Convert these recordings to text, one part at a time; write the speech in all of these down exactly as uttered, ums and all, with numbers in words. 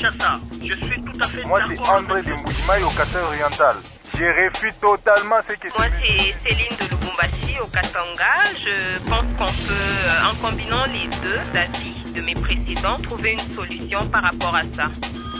Kinshasa. Je suis tout à fait Moi, d'accord. c'est André de Mbujimaï au Katanga oriental. Je refuse totalement ce que Moi, c'est Céline de Lubumbashi au Katanga. Je pense qu'on peut, en combinant les deux avis de mes précédents, trouver une solution par rapport à ça.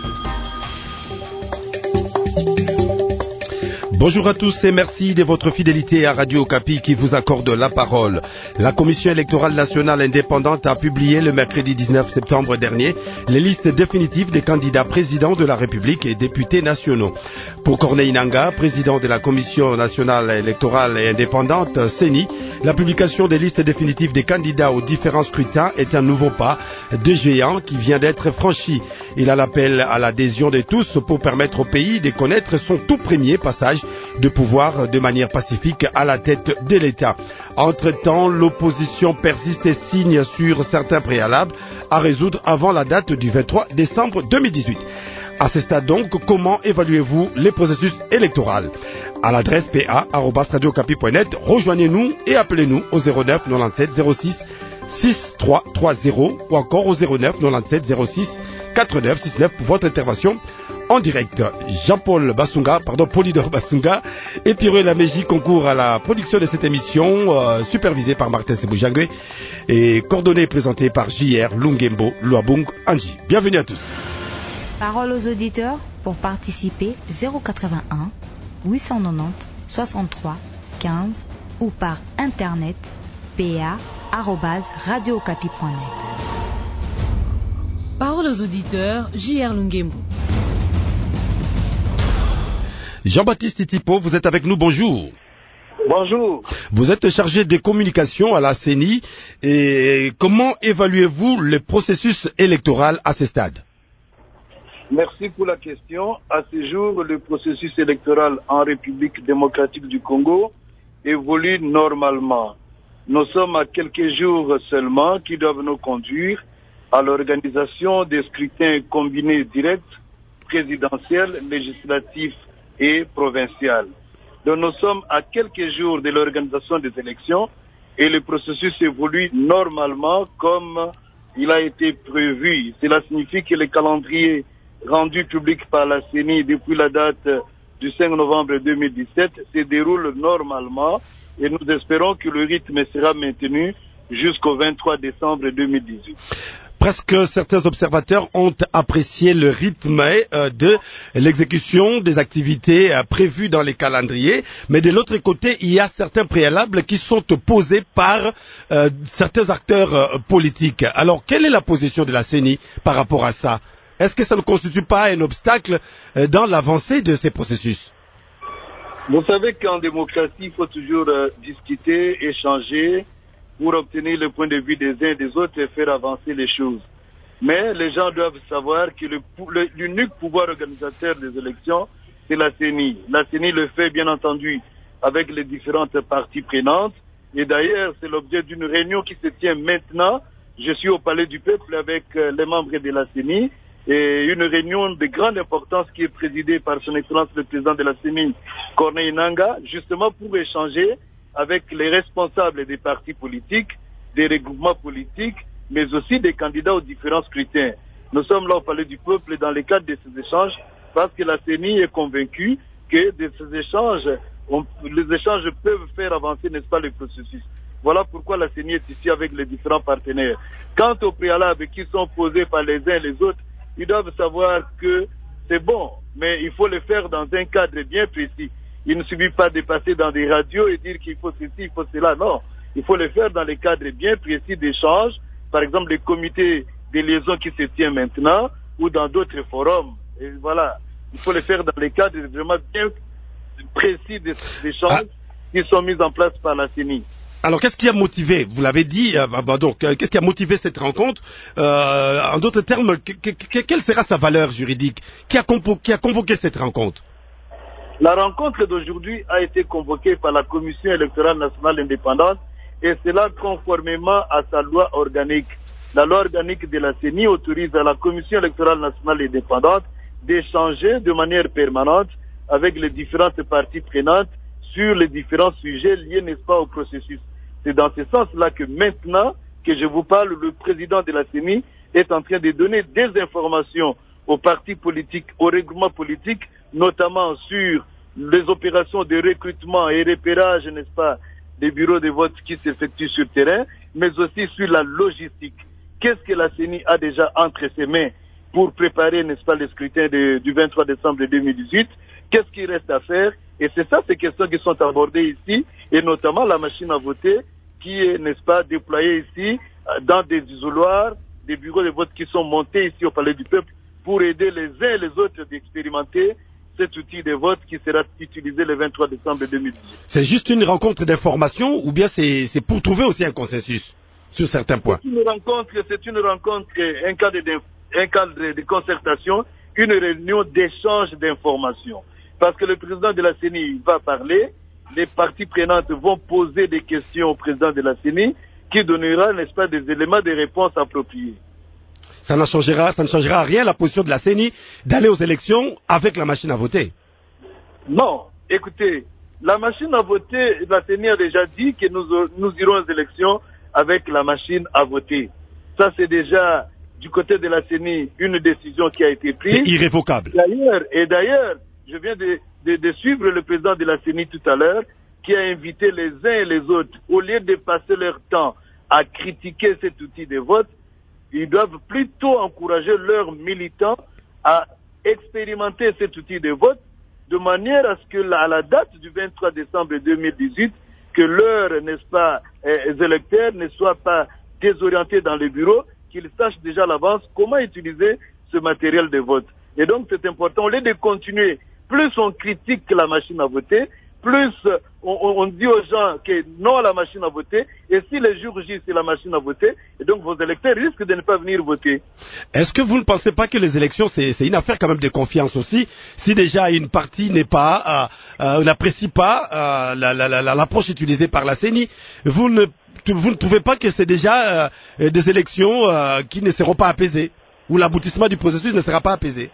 Bonjour à tous et merci de votre fidélité à Radio Okapi qui vous accorde la parole. La Commission électorale nationale indépendante a publié le mercredi dix-neuf septembre dernier les listes définitives des candidats présidents de la République et députés nationaux. Pour Corneille Nangaa, président de la Commission nationale électorale et indépendante, C E N I, la publication des listes définitives des candidats aux différents scrutins est un nouveau pas de géant qui vient d'être franchi. Il a l'appel à l'adhésion de tous pour permettre au pays de connaître son tout premier passage de pouvoir de manière pacifique à la tête de l'État. Entre-temps, l'opposition persiste et signe sur certains préalables à résoudre avant la date du vingt-trois décembre deux mille dix-huit. À ce stade donc, comment évaluez-vous les processus électoraux? À l'adresse p a arobase radio okapi point net, rejoignez-nous et appelez-nous au zéro neuf quatre-vingt-dix-sept zéro six six trois trois zéro ou encore au zéro neuf quatre-vingt-dix-sept zéro six quatre-neuf six-neuf pour votre intervention en direct. Jean-Paul Bassunga, pardon, Polydor Bassunga et Pierre Laméji concourent à la production de cette émission, euh, supervisée par Martin Seboujangue et coordonnée et présentée par J R Lungembo Luabung Anji. Bienvenue à tous. Parole aux auditeurs pour participer zéro quatre-vingt-un huit cent quatre-vingt-dix soixante-trois quinze ou par internet p a arobase radio okapi point net. Parole aux auditeurs, J R Lungembo. Jean-Baptiste Itipo, vous êtes avec nous, bonjour. Bonjour. Vous êtes chargé des communications à la C E N I. Et comment évaluez-vous le processus électoral à ce stade? Merci pour la question. À ce jour, le processus électoral en République démocratique du Congo évolue normalement. Nous sommes à quelques jours seulement qui doivent nous conduire à l'organisation des scrutins combinés directs, présidentiels, législatifs et provincial. Donc nous sommes à quelques jours de l'organisation des élections et le processus évolue normalement comme il a été prévu. Cela signifie que le calendrier rendu public par la C E N I depuis la date du cinq novembre deux mille dix-sept se déroule normalement et nous espérons que le rythme sera maintenu jusqu'au vingt-trois décembre deux mille dix-huit. Presque certains observateurs ont apprécié le rythme euh, de l'exécution des activités euh, prévues dans les calendriers, mais de l'autre côté, il y a certains préalables qui sont posés par euh, certains acteurs euh, politiques. Alors, quelle est la position de la C E N I par rapport à ça? Est-ce que ça ne constitue pas un obstacle euh, dans l'avancée de ces processus? Vous savez qu'en démocratie, il faut toujours euh, discuter, échanger, pour obtenir le point de vue des uns et des autres et faire avancer les choses. Mais les gens doivent savoir que le, le, l'unique pouvoir organisateur des élections, c'est la C E N I. La C E N I le fait, bien entendu, avec les différentes parties prenantes. Et d'ailleurs, c'est l'objet d'une réunion qui se tient maintenant. Je suis au Palais du Peuple avec euh, les membres de la C E N I. Et une réunion de grande importance qui est présidée par son Excellence le Président de la C E N I, Corneille Nangaa, justement pour échanger avec les responsables des partis politiques, des regroupements politiques, mais aussi des candidats aux différents scrutins. Nous sommes là au Palais du Peuple dans le cadre de ces échanges parce que la C E N I est convaincue que de ces échanges, on, les échanges peuvent faire avancer, n'est-ce pas, le processus. Voilà pourquoi la C E N I est ici avec les différents partenaires. Quant aux préalables qui sont posés par les uns et les autres, ils doivent savoir que c'est bon, mais il faut le faire dans un cadre bien précis. Il ne suffit pas de passer dans des radios et dire qu'il faut ceci, il faut cela. Non, il faut le faire dans les cadres bien précis d'échange. Par exemple, les comités de liaison qui se tiennent maintenant ou dans d'autres forums. Et voilà, il faut le faire dans les cadres vraiment bien précis d'échanges ah. qui sont mis en place par la C E N I. Alors, qu'est-ce qui a motivé, vous l'avez dit, euh, bah, donc, euh, qu'est-ce qui a motivé cette rencontre euh, En d'autres termes, que, que, que, quelle sera sa valeur juridique? Qui a, compo- qui a convoqué cette rencontre? La rencontre d'aujourd'hui a été convoquée par la Commission électorale nationale indépendante et cela conformément à sa loi organique. La loi organique de la C E N I autorise à la Commission électorale nationale indépendante d'échanger de manière permanente avec les différentes parties prenantes sur les différents sujets liés, n'est-ce pas, au processus. C'est dans ce sens-là que maintenant que je vous parle, le président de la C E N I est en train de donner des informations aux partis politiques, aux règlements politiques, notamment sur les opérations de recrutement et repérage, n'est-ce pas, des bureaux de vote qui s'effectuent sur le terrain, mais aussi sur la logistique. Qu'est-ce que la C E N I a déjà entre ses mains pour préparer, n'est-ce pas, le scrutin de, du vingt-trois décembre deux mille dix-huit? Qu'est-ce qu'il reste à faire? Et c'est ça, ces questions qui sont abordées ici, et notamment la machine à voter qui est, n'est-ce pas, déployée ici dans des isoloirs, des bureaux de vote qui sont montés ici au Palais du Peuple pour aider les uns et les autres d'expérimenter cet outil de vote qui sera utilisé le vingt-trois décembre deux mille dix-huit. C'est juste une rencontre d'information ou bien c'est, c'est pour trouver aussi un consensus sur certains points? C'est une rencontre, c'est une rencontre, un cadre de, un cadre de concertation, une réunion d'échange d'informations. Parce que le président de la C E N I va parler, les parties prenantes vont poser des questions au président de la C E N I qui donnera, n'est-ce pas, des éléments de réponse appropriés. Ça ne changera, ça ne changera rien la position de la C E N I d'aller aux élections avec la machine à voter. Non, écoutez, la machine à voter, la C E N I a déjà dit que nous, nous irons aux élections avec la machine à voter. Ça, c'est déjà, du côté de la C E N I, une décision qui a été prise. C'est irrévocable. D'ailleurs, et d'ailleurs, je viens de, de, de suivre le président de la C E N I tout à l'heure, qui a invité les uns et les autres, au lieu de passer leur temps à critiquer cet outil de vote, ils doivent plutôt encourager leurs militants à expérimenter cet outil de vote de manière à ce que, à la date du vingt-trois décembre deux mille dix-huit, que leurs, n'est-ce pas, euh, électeurs ne soient pas désorientés dans les bureaux, qu'ils sachent déjà à l'avance comment utiliser ce matériel de vote. Et donc, c'est important. Au lieu de continuer, plus on critique la machine à voter, plus on, on dit aux gens que non à la machine à voter, et si les jours J c'est la machine à voter, et donc vos électeurs risquent de ne pas venir voter. Est-ce que vous ne pensez pas que les élections, c'est, c'est une affaire quand même de confiance aussi? Si déjà une partie n'est pas, euh, euh, n'apprécie pas euh, la, la, la, l'approche utilisée par la C E N I, vous ne, vous ne trouvez pas que c'est déjà euh, des élections euh, qui ne seront pas apaisées, où l'aboutissement du processus ne sera pas apaisé?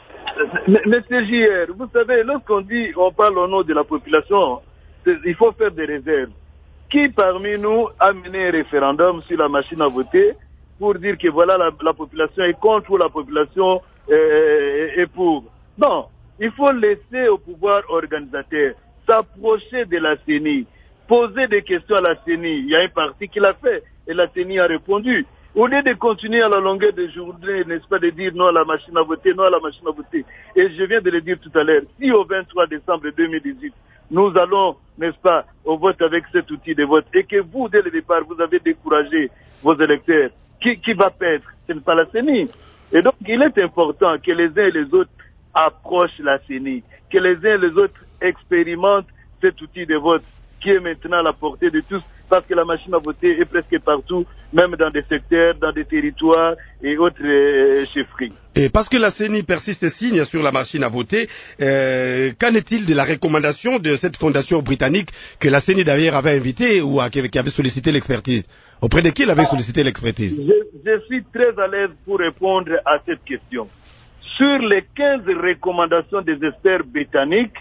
Monsieur J R, vous savez, lorsqu'on dit, on parle au nom de la population, il faut faire des réserves. Qui parmi nous a mené un référendum sur la machine à voter pour dire que voilà la, la population est contre ou la population est, est pour? Non, il faut laisser au pouvoir organisateur s'approcher de la C E N I, poser des questions à la C E N I. Il y a un parti qui l'a fait et la C E N I a répondu. Au lieu de continuer à la longueur des journées, n'est-ce pas, de dire non à la machine à voter, non à la machine à voter. Et je viens de le dire tout à l'heure, si au vingt-trois décembre deux mille dix-huit, nous allons, n'est-ce pas, au vote avec cet outil de vote, et que vous, dès le départ, vous avez découragé vos électeurs, qui, qui va perdre? Ce n'est pas la C E N I. Et donc, il est important que les uns et les autres approchent la C E N I, que les uns et les autres expérimentent cet outil de vote qui est maintenant à la portée de tous, parce que la machine à voter est presque partout, même dans des secteurs, dans des territoires et autres euh, chefferies. Et parce que la C E N I persiste et signe sur la machine à voter, euh, qu'en est-il de la recommandation de cette fondation britannique que la C E N I d'ailleurs avait invitée ou à, qui avait sollicité l'expertise? Auprès de qui elle avait sollicité l'expertise? je, je suis très à l'aise pour répondre à cette question. Sur les quinze recommandations des experts britanniques,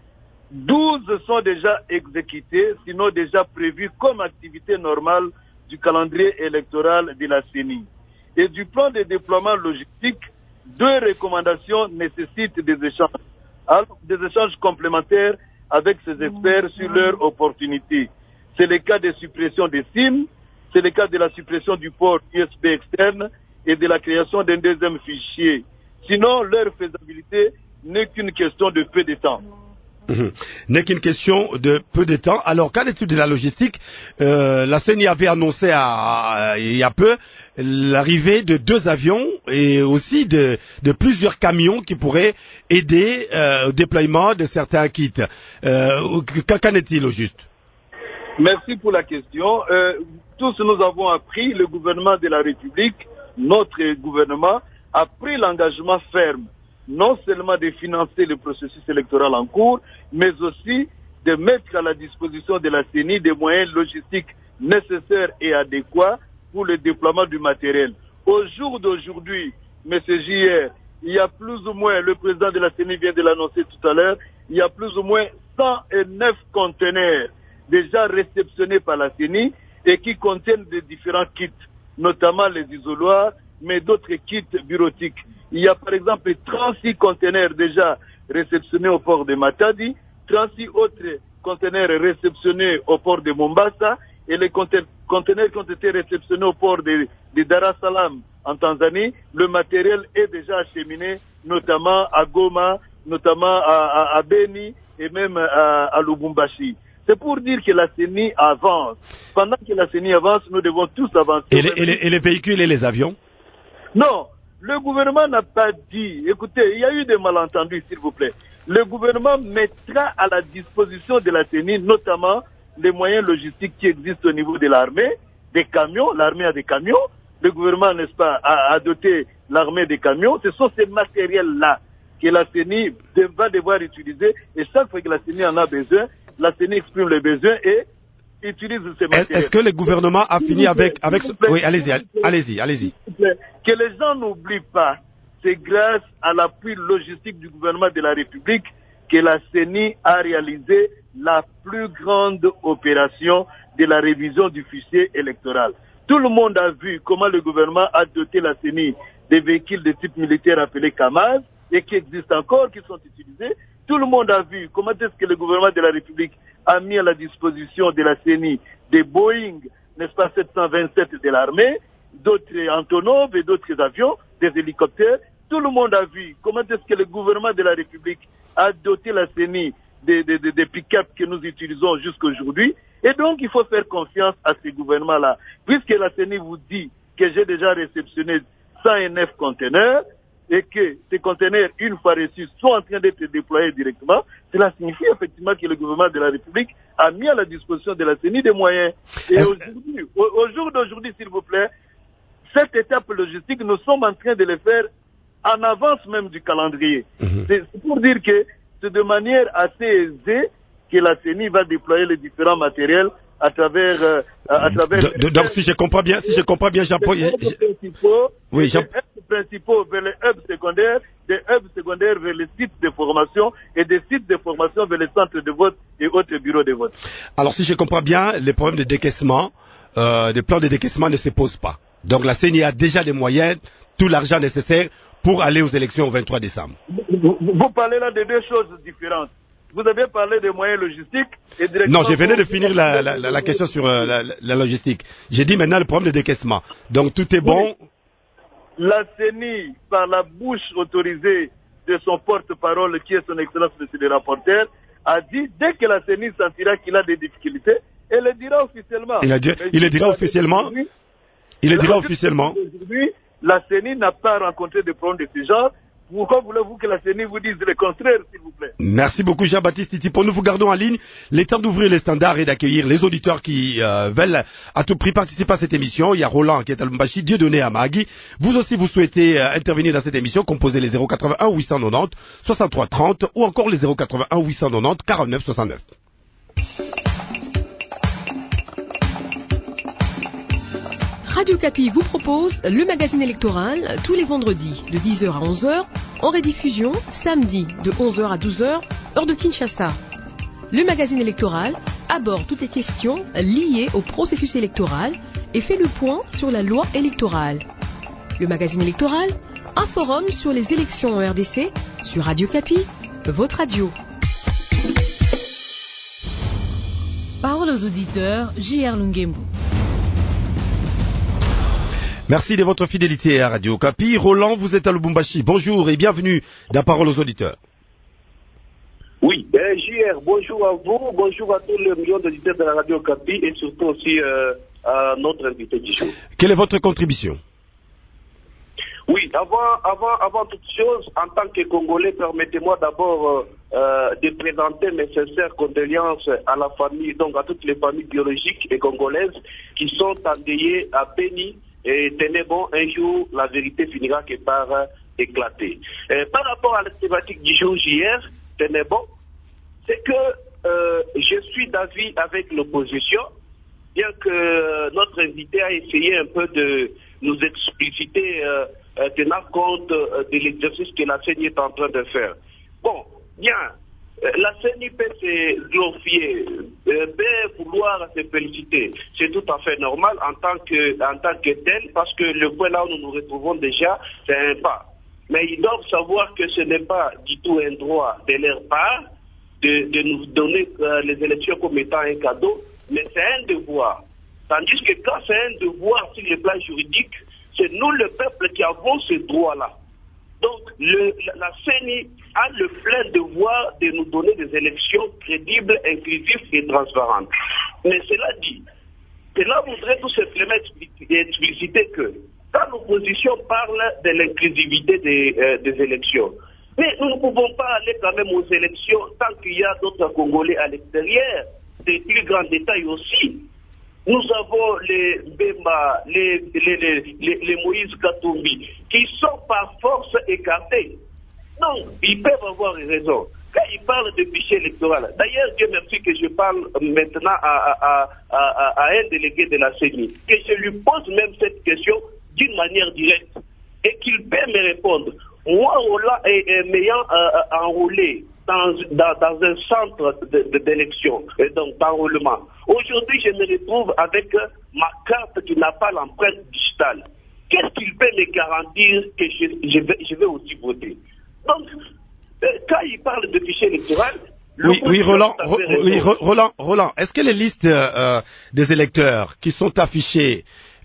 douze sont déjà exécutées, sinon déjà prévues comme activité normale du calendrier électoral de la C E N I. Et du plan de déploiement logistique, deux recommandations nécessitent des échanges, des échanges complémentaires avec ces experts sur leur opportunité. C'est le cas de suppression des SIM, c'est le cas de la suppression du port U S B externe et de la création d'un deuxième fichier. Sinon, leur faisabilité n'est qu'une question de peu de temps. Mmh. N'est qu'une question de peu de temps. Alors, qu'en est-il de la logistique? euh, La C E N I avait annoncé à, à, il y a peu l'arrivée de deux avions et aussi de, de plusieurs camions qui pourraient aider euh, au déploiement de certains kits. Euh, qu'en est-il au juste? Merci pour la question. Euh, tous nous avons appris, le gouvernement de la République, notre gouvernement, a pris l'engagement ferme non seulement de financer le processus électoral en cours, mais aussi de mettre à la disposition de la C E N I des moyens logistiques nécessaires et adéquats pour le déploiement du matériel. Au jour d'aujourd'hui, M. J R, il y a plus ou moins, le président de la C E N I vient de l'annoncer tout à l'heure, il y a plus ou moins cent neuf conteneurs déjà réceptionnés par la C E N I et qui contiennent des différents kits, notamment les isoloirs, mais d'autres kits bureautiques. Il y a par exemple trente-six conteneurs déjà réceptionnés au port de Matadi, trente-six autres conteneurs réceptionnés au port de Mombasa, et les conteneurs qui ont été réceptionnés au port de, de Dar es Salaam en Tanzanie, le matériel est déjà acheminé, notamment à Goma, notamment à, à, à Beni et même à, à Lubumbashi. C'est pour dire que la C E N I avance. Pendant que la C E N I avance, nous devons tous avancer. Et les, et les, et les véhicules et les avions? Non, le gouvernement n'a pas dit. Écoutez, il y a eu des malentendus, s'il vous plaît. Le gouvernement mettra à la disposition de la C E N I, notamment les moyens logistiques qui existent au niveau de l'armée, des camions. L'armée a des camions. Le gouvernement, n'est-ce pas, a, a doté l'armée des camions. Ce sont ces matériels-là que la C E N I va devoir utiliser. Et chaque fois que la C E N I en a besoin, la C E N I exprime les besoins et utilise ces matériels. Est-ce que le gouvernement a fini avec... avec... Oui, allez-y, allez-y, allez-y. Que les gens n'oublient pas, c'est grâce à l'appui logistique du gouvernement de la République que la C E N I a réalisé la plus grande opération de la révision du fichier électoral. Tout le monde a vu comment le gouvernement a doté la C E N I des véhicules de type militaire appelés Kamaz et qui existent encore, qui sont utilisés. Tout le monde a vu comment est-ce que le gouvernement de la République a mis à la disposition de la C E N I des Boeing, n'est-ce pas, sept cent vingt-sept de l'armée, d'autres Antonov et d'autres avions, des hélicoptères. Tout le monde a vu comment est-ce que le gouvernement de la République a doté la C E N I des, des, des, des pick-up que nous utilisons jusqu'à aujourd'hui. Et donc, il faut faire confiance à ces gouvernements-là. Puisque la C E N I vous dit que j'ai déjà réceptionné cent neuf conteneurs et que ces conteneurs, une fois reçus, sont en train d'être déployés directement, cela signifie effectivement que le gouvernement de la République a mis à la disposition de la C E N I des moyens. Et aujourd'hui, au, au jour d'aujourd'hui, s'il vous plaît, cette étape logistique, nous sommes en train de le faire en avance même du calendrier. Mm-hmm. C'est pour dire que c'est de manière assez aisée que la C E N I va déployer les différents matériels à travers... Euh, à travers de, de, donc si je comprends bien, si je comprends bien, Jean-Paul... Oui, Jean... des hubs principaux vers les hubs secondaires, des hubs secondaires vers les sites de formation et des sites de formation vers les centres de vote et autres bureaux de vote. Alors si je comprends bien, les problèmes de décaissement, euh, des plans de décaissement ne se posent pas. Donc la C E N I a déjà les moyens, tout l'argent nécessaire pour aller aux élections au vingt-trois décembre. Vous, vous parlez là de deux choses différentes. Vous avez parlé des moyens logistiques et directement... Non, je venais de finir la, la, la, la question sur euh, la, la logistique. J'ai dit maintenant le problème de décaissement. Donc tout est bon. Oui. La C E N I, par la bouche autorisée de son porte-parole, qui est son excellence, monsieur le rapporteur, a dit, dès que la C E N I sentira qu'il a des difficultés, elle le dira officiellement. Il, a dit, il le dira officiellement Il le dira officiellement Aujourd'hui, la C E N I n'a pas rencontré de problème de ce genre. Pourquoi voulez-vous que la C E N I vous dise le contraire, s'il vous plaît? Merci beaucoup, Jean-Baptiste Titi. Pour nous, vous gardons en ligne. Il est temps d'ouvrir les standards et d'accueillir les auditeurs qui euh, veulent à tout prix participer à cette émission. Il y a Roland qui est à Lubumbashi, Dieudonné à Mahagi. Vous aussi, vous souhaitez euh, intervenir dans cette émission, composez les zéro quatre-vingt-un huit cent quatre-vingt-dix soixante-trois trente ou encore les zéro quatre-vingt-un huit cent quatre-vingt-dix quarante-neuf soixante-neuf. Radio Kapi vous propose le magazine électoral tous les vendredis de dix heures à onze heures, en rediffusion samedi de onze heures à douze heures, heure de Kinshasa. Le magazine électoral aborde toutes les questions liées au processus électoral et fait le point sur la loi électorale. Le magazine électoral, un forum sur les élections en R D C, sur Radio Kapi, votre radio. Parole aux auditeurs, J R Lungembu. Merci de votre fidélité à Radio Kapi. Roland, vous êtes à Lubumbashi. Bonjour et bienvenue dans Parole aux auditeurs. Oui, euh, J R, bonjour à vous, bonjour à tous les millions d'auditeurs de la Radio Kapi et surtout aussi euh, à notre invité du jour. Quelle est votre contribution? Oui, avant, avant, avant toute chose, en tant que Congolais, permettez-moi d'abord euh, de présenter mes sincères condoléances à la famille, donc à toutes les familles biologiques et congolaises qui sont endeuillées à Beni. Et tenez bon, un jour, la vérité finira que par euh, éclater. Euh, par rapport à la thématique du jour d'hier, tenez bon, c'est que euh, je suis d'avis avec l'opposition, bien que notre invité a essayé un peu de nous expliciter, euh, euh, tenant compte euh, de l'exercice que la C E N I est en train de faire. Bon, bien, euh, la C E N I peut se glorifier, euh, peut vouloir se féliciter. C'est tout à fait normal en tant que, en tant que tel, parce que le point là où nous nous retrouvons déjà, c'est un pas. Mais ils doivent savoir que ce n'est pas du tout un droit de leur part de, de nous donner euh, les élections comme étant un cadeau, mais c'est un devoir. Tandis que quand c'est un devoir sur le plan juridique, c'est nous, le peuple, qui avons ce droit-là. Donc, le, la, la C E N I a le plein devoir de nous donner des élections crédibles, inclusives et transparentes. Mais cela dit, cela voudrait tout simplement expliciter que quand l'opposition parle de l'inclusivité des, euh, des élections, mais nous ne pouvons pas aller quand même aux élections tant qu'il y a d'autres Congolais à l'extérieur, des plus grands détails aussi. Nous avons les Bemba, les, les, les, les, les Moïse Katumbi, qui sont par force écartés. Donc, ils peuvent avoir raison. Quand ils parlent de fichier électoral, d'ailleurs, Dieu merci que je parle maintenant à, à, à, à, à un délégué de la C E N I, que je lui pose même cette question d'une manière directe, et qu'il peut me répondre. Moi, Roland, m'ayant euh, enrôlé dans, dans, dans un centre d'élection, de, de, donc d'enrôlement, aujourd'hui, je me retrouve avec euh, ma carte qui n'a pas l'empreinte digitale. Qu'est-ce qu'il peut me garantir que je, je, vais, je vais aussi voter? Donc, euh, quand il parle de fichier électoral, oui, oui, Roland, oui, Roland, Roland, est-ce que les listes euh, des électeurs qui sont affichées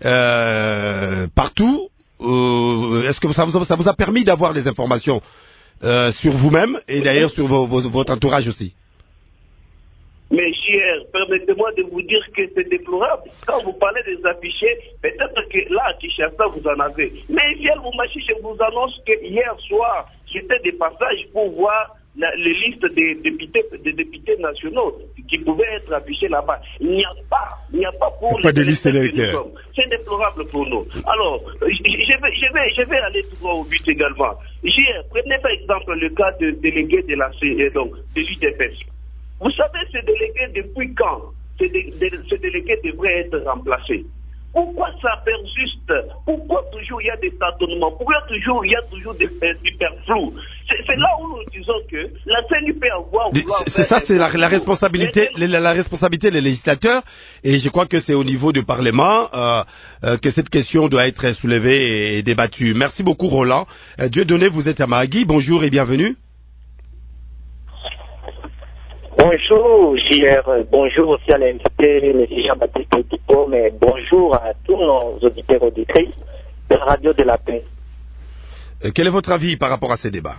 euh, partout, euh, est-ce que ça vous, ça vous a permis d'avoir des informations euh, sur vous-même et d'ailleurs sur vos, vos, votre entourage aussi? Mais J R, permettez-moi de vous dire que c'est déplorable. Quand vous parlez des affichés, peut-être que là, à Kinshasa, vous en avez. Mais hier, vous m'achetez, je vous annonce que hier soir, j'étais de passage pour voir la, les listes des députés, des députés nationaux qui pouvaient être affichés là-bas. Il n'y a pas, il n'y a pas pour pas les de liste électorale. C'est déplorable pour nous. Alors, je vais, je vais, je vais aller tout droit au but également. J R, prenez par exemple le cas de délégué de la C E, donc de l'U D P S. Vous savez, ces délégués, depuis quand ces, dé, dé, ces délégués devraient être remplacés? Pourquoi ça persiste? Pourquoi toujours il y a des tâtonnements? Pourquoi toujours il y a toujours des superflous? C'est là où nous disons que la C N I peut avoir... C'est ça, c'est la, la responsabilité la, la responsabilité des législateurs, et je crois que c'est au niveau du Parlement euh, euh, que cette question doit être soulevée et débattue. Merci beaucoup, Roland. Euh, Dieudonné, vous êtes à Mahagui. Bonjour et bienvenue. Bonjour J R, bonjour aussi à l'invité, M. Jean-Baptiste Dupont, mais bonjour à tous nos auditeurs et auditrices de la Radio de la Paix. Euh, quel est votre avis par rapport à ces débats?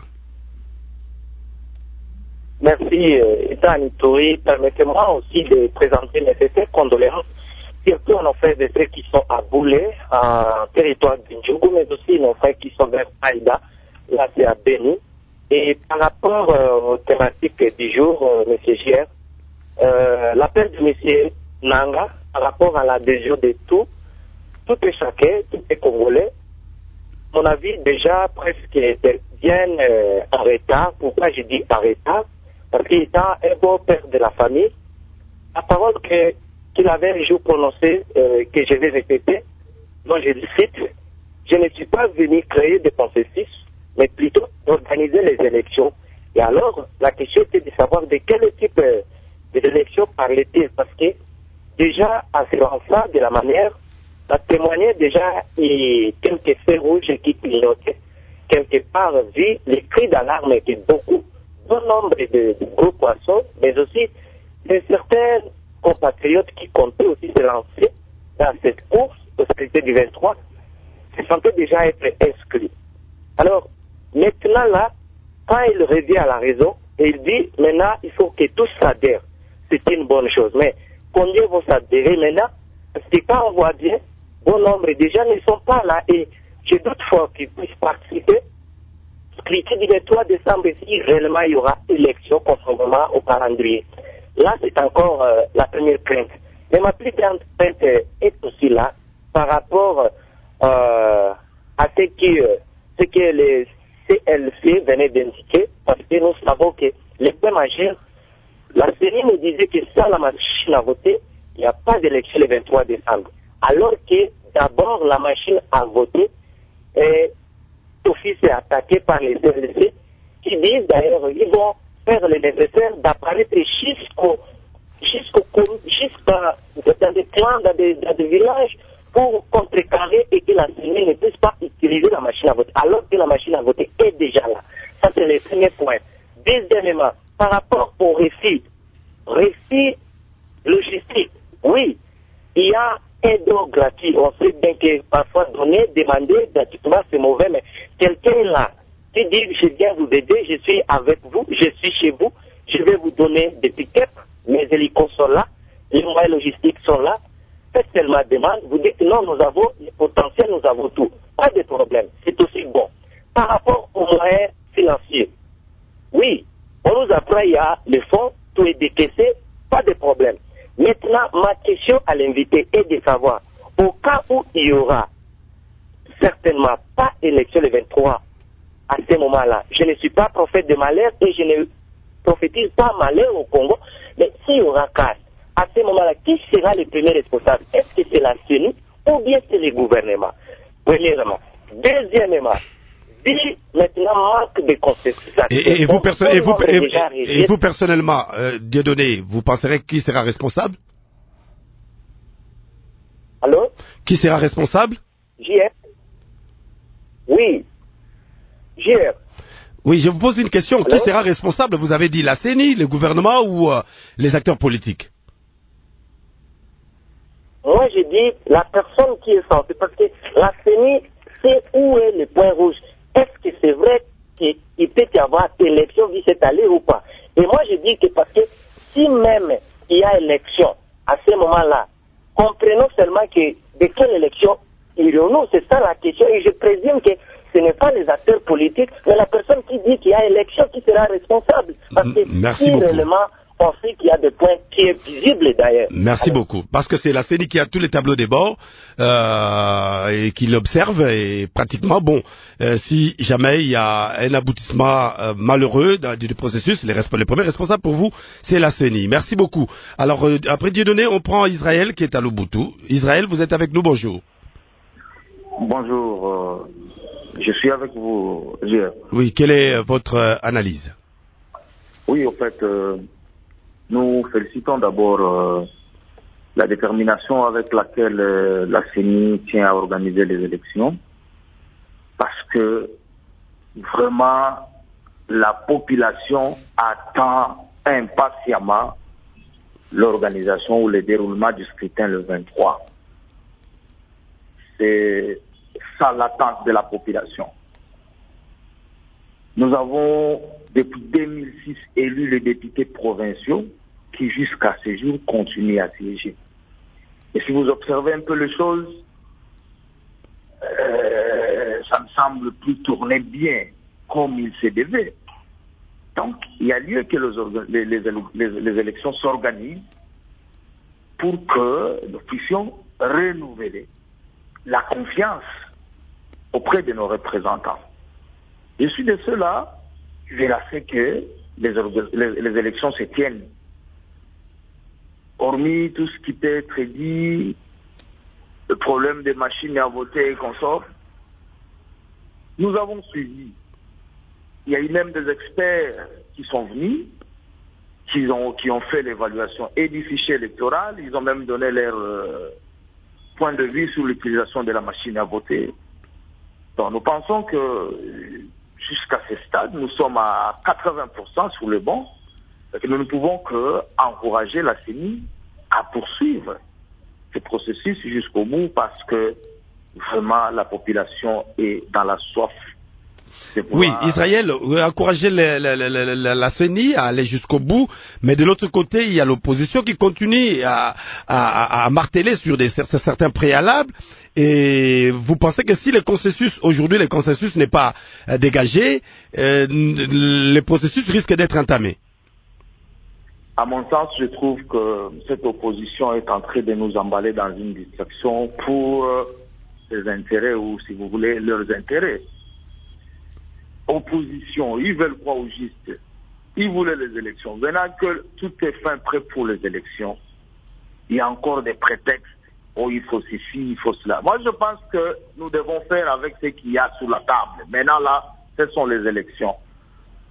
Merci, euh, État Anitori. Permettez-moi aussi de présenter mes sincères condoléances, surtout à nos frères et sœurs qui sont à Boulé, en territoire d'Indjougou, mais aussi nos frères qui sont vers Aïda, là c'est à Béni. Et par rapport euh, aux thématiques du jour, euh, M. J R, euh, l'appel de M. Nanga par rapport à l'adhésion de tout, tout est chacun, tout est congolais, mon avis déjà presque bien euh, en retard. Pourquoi je dis en retard? Parce qu'il est un beau père de la famille. La parole que, qu'il avait un jour prononcée, euh, que je vais répéter, dont je le cite, je ne suis pas venu créer des processus, mais plutôt d'organiser les élections. Et alors, la question était de savoir de quel type euh, d'élections parlait-il, parce que déjà, en se lançant de la manière, ça témoignait déjà et quelques faits rouges qui clignotaient. Quelque part, vu les cris d'alarme que beaucoup, bon nombre de, de gros poissons, mais aussi de certains compatriotes qui comptaient aussi se lancer dans cette course, au scrutin du vingt-trois, se sentaient déjà être exclus. Alors, maintenant là, quand il revient à la raison, et il dit, maintenant, il faut que tous s'adhèrent. C'est une bonne chose. Mais combien vont s'adhérer maintenant? Parce que quand on voit bien, bon nombre déjà ne sont pas là. Et j'ai doute fort qu'ils puissent participer. Scrutin du vingt-trois décembre, si réellement il y aura élection conformément au calendrier. Là, c'est encore euh, la première crainte. Mais ma plus grande crainte euh, est aussi là, par rapport euh, à ce, qui, euh, ce que les C L C venaient d'indiquer, parce que nous savons que les points majeurs, la série nous disait que sans la machine à voter, il n'y a pas d'élection le vingt-trois décembre. Alors que d'abord la machine à voter est d'office attaquée par les C L C, qui disent d'ailleurs ils vont faire le nécessaire d'apparaître jusqu'au, jusqu'au, jusqu'à, dans des clans, dans des, dans des villages, pour contrecarrer et que la C E N I ne puisse pas utiliser la machine à voter, alors que la machine à voter est déjà là. Ça, c'est le premier point. Deuxièmement, par rapport au récit, récit logistique, oui, il y a un don gratuit. On sait bien que parfois donner, demander gratuitement, c'est mauvais, mais quelqu'un là, qui dit, je viens vous aider, je suis avec vous, je suis chez vous, je vais vous donner des pick-up, mes hélicos sont là, les moyens logistiques sont là, faites seulement demande, vous dites non, nous avons le potentiel, nous avons tout. Pas de problème, c'est aussi bon. Par rapport aux moyens financiers, oui, on nous apprend, il y a le fonds, tout est décaissé, pas de problème. Maintenant, ma question à l'invité est de savoir, au cas où il y aura certainement pas élection le vingt-trois, à ce moment-là, je ne suis pas prophète de malheur et je ne prophétise pas malheur au Congo, mais s'il y aura casse, à ce moment-là, qui sera le premier responsable? Est-ce que c'est la C E N I ou bien c'est le gouvernement? Premièrement. Deuxièmement, si maintenant manque de consensus. Et, et, vous, perso et, vous, et, et, et vous personnellement, euh, Dieudonné, vous penserez qui sera responsable? Allô? Qui sera responsable? J R. Oui. J R. Oui, je vous pose une question. Allô? Qui sera responsable? Vous avez dit la C E N I, le gouvernement ou euh, les acteurs politiques? Moi, je dis la personne qui est censée, parce que la C E N I sait où est le point rouge. Est-ce que c'est vrai qu'il peut y avoir élection vu cette année ou pas? Et moi, je dis que parce que si même il y a élection à ce moment-là, comprenons seulement que de quelle élection irons-nous? C'est ça la question. Et je présume que ce n'est pas les acteurs politiques, mais la personne qui dit qu'il y a élection qui sera responsable. Parce que Merci si beaucoup. réellement on sait qu'il y a des points qui est visible d'ailleurs. Merci Alors, beaucoup. Parce que c'est la C E N I qui a tous les tableaux des bords euh, et qui l'observe et pratiquement, bon, euh, si jamais il y a un aboutissement euh, malheureux dans, du processus, les, les premiers responsables pour vous, c'est la C E N I. Merci beaucoup. Alors, euh, après Dieudonné, on prend Israël qui est à Luboutou. Israël, vous êtes avec nous, bonjour. Bonjour, euh, je suis avec vous, J R. Oui, quelle est votre euh, analyse? Oui, en fait... Euh, nous félicitons d'abord euh, la détermination avec laquelle euh, la C E N I tient à organiser les élections, parce que vraiment la population attend impatiemment l'organisation ou le déroulement du scrutin le vingt-trois. C'est ça l'attente de la population. Nous avons, depuis deux mille six, élu les députés provinciaux qui, jusqu'à ce jour, continuent à siéger. Et si vous observez un peu les choses, euh, ça me semble plus tourner bien comme il se devait. Donc, il y a lieu que les, les, les, les élections s'organisent pour que nous puissions renouveler la confiance auprès de nos représentants. Je suis de ceux-là qui verraient que les, les, les élections se tiennent. Hormis tout ce qui peut être dit, le problème des machines à voter et consorts, nous avons suivi. Il y a eu même des experts qui sont venus, qui ont, qui ont fait l'évaluation et du fichier électoral. Ils ont même donné leur euh, point de vue sur l'utilisation de la machine à voter. Donc nous pensons que jusqu'à ce stade, nous sommes à quatre-vingts pour cent sur le bon, et que nous ne pouvons qu'encourager la C E N I à poursuivre ce processus jusqu'au bout, parce que vraiment la population est dans la soif. Oui, Israël, encourager la, la, la, la, la C E N I à aller jusqu'au bout, mais de l'autre côté, il y a l'opposition qui continue à, à, à marteler sur des, certains préalables. Et vous pensez que si le consensus, aujourd'hui, le consensus n'est pas euh, dégagé, euh, le processus risque d'être entamé? À mon sens, je trouve que cette opposition est en train de nous emballer dans une distraction pour euh, les intérêts, ou si vous voulez, leurs intérêts. Opposition, ils veulent quoi au juste? Ils voulaient les élections. Maintenant que tout est fin prêt pour les élections, il y a encore des prétextes. Oh, il faut ceci, il faut cela. Moi, je pense que nous devons faire avec ce qu'il y a sur la table. Maintenant, là, ce sont les élections.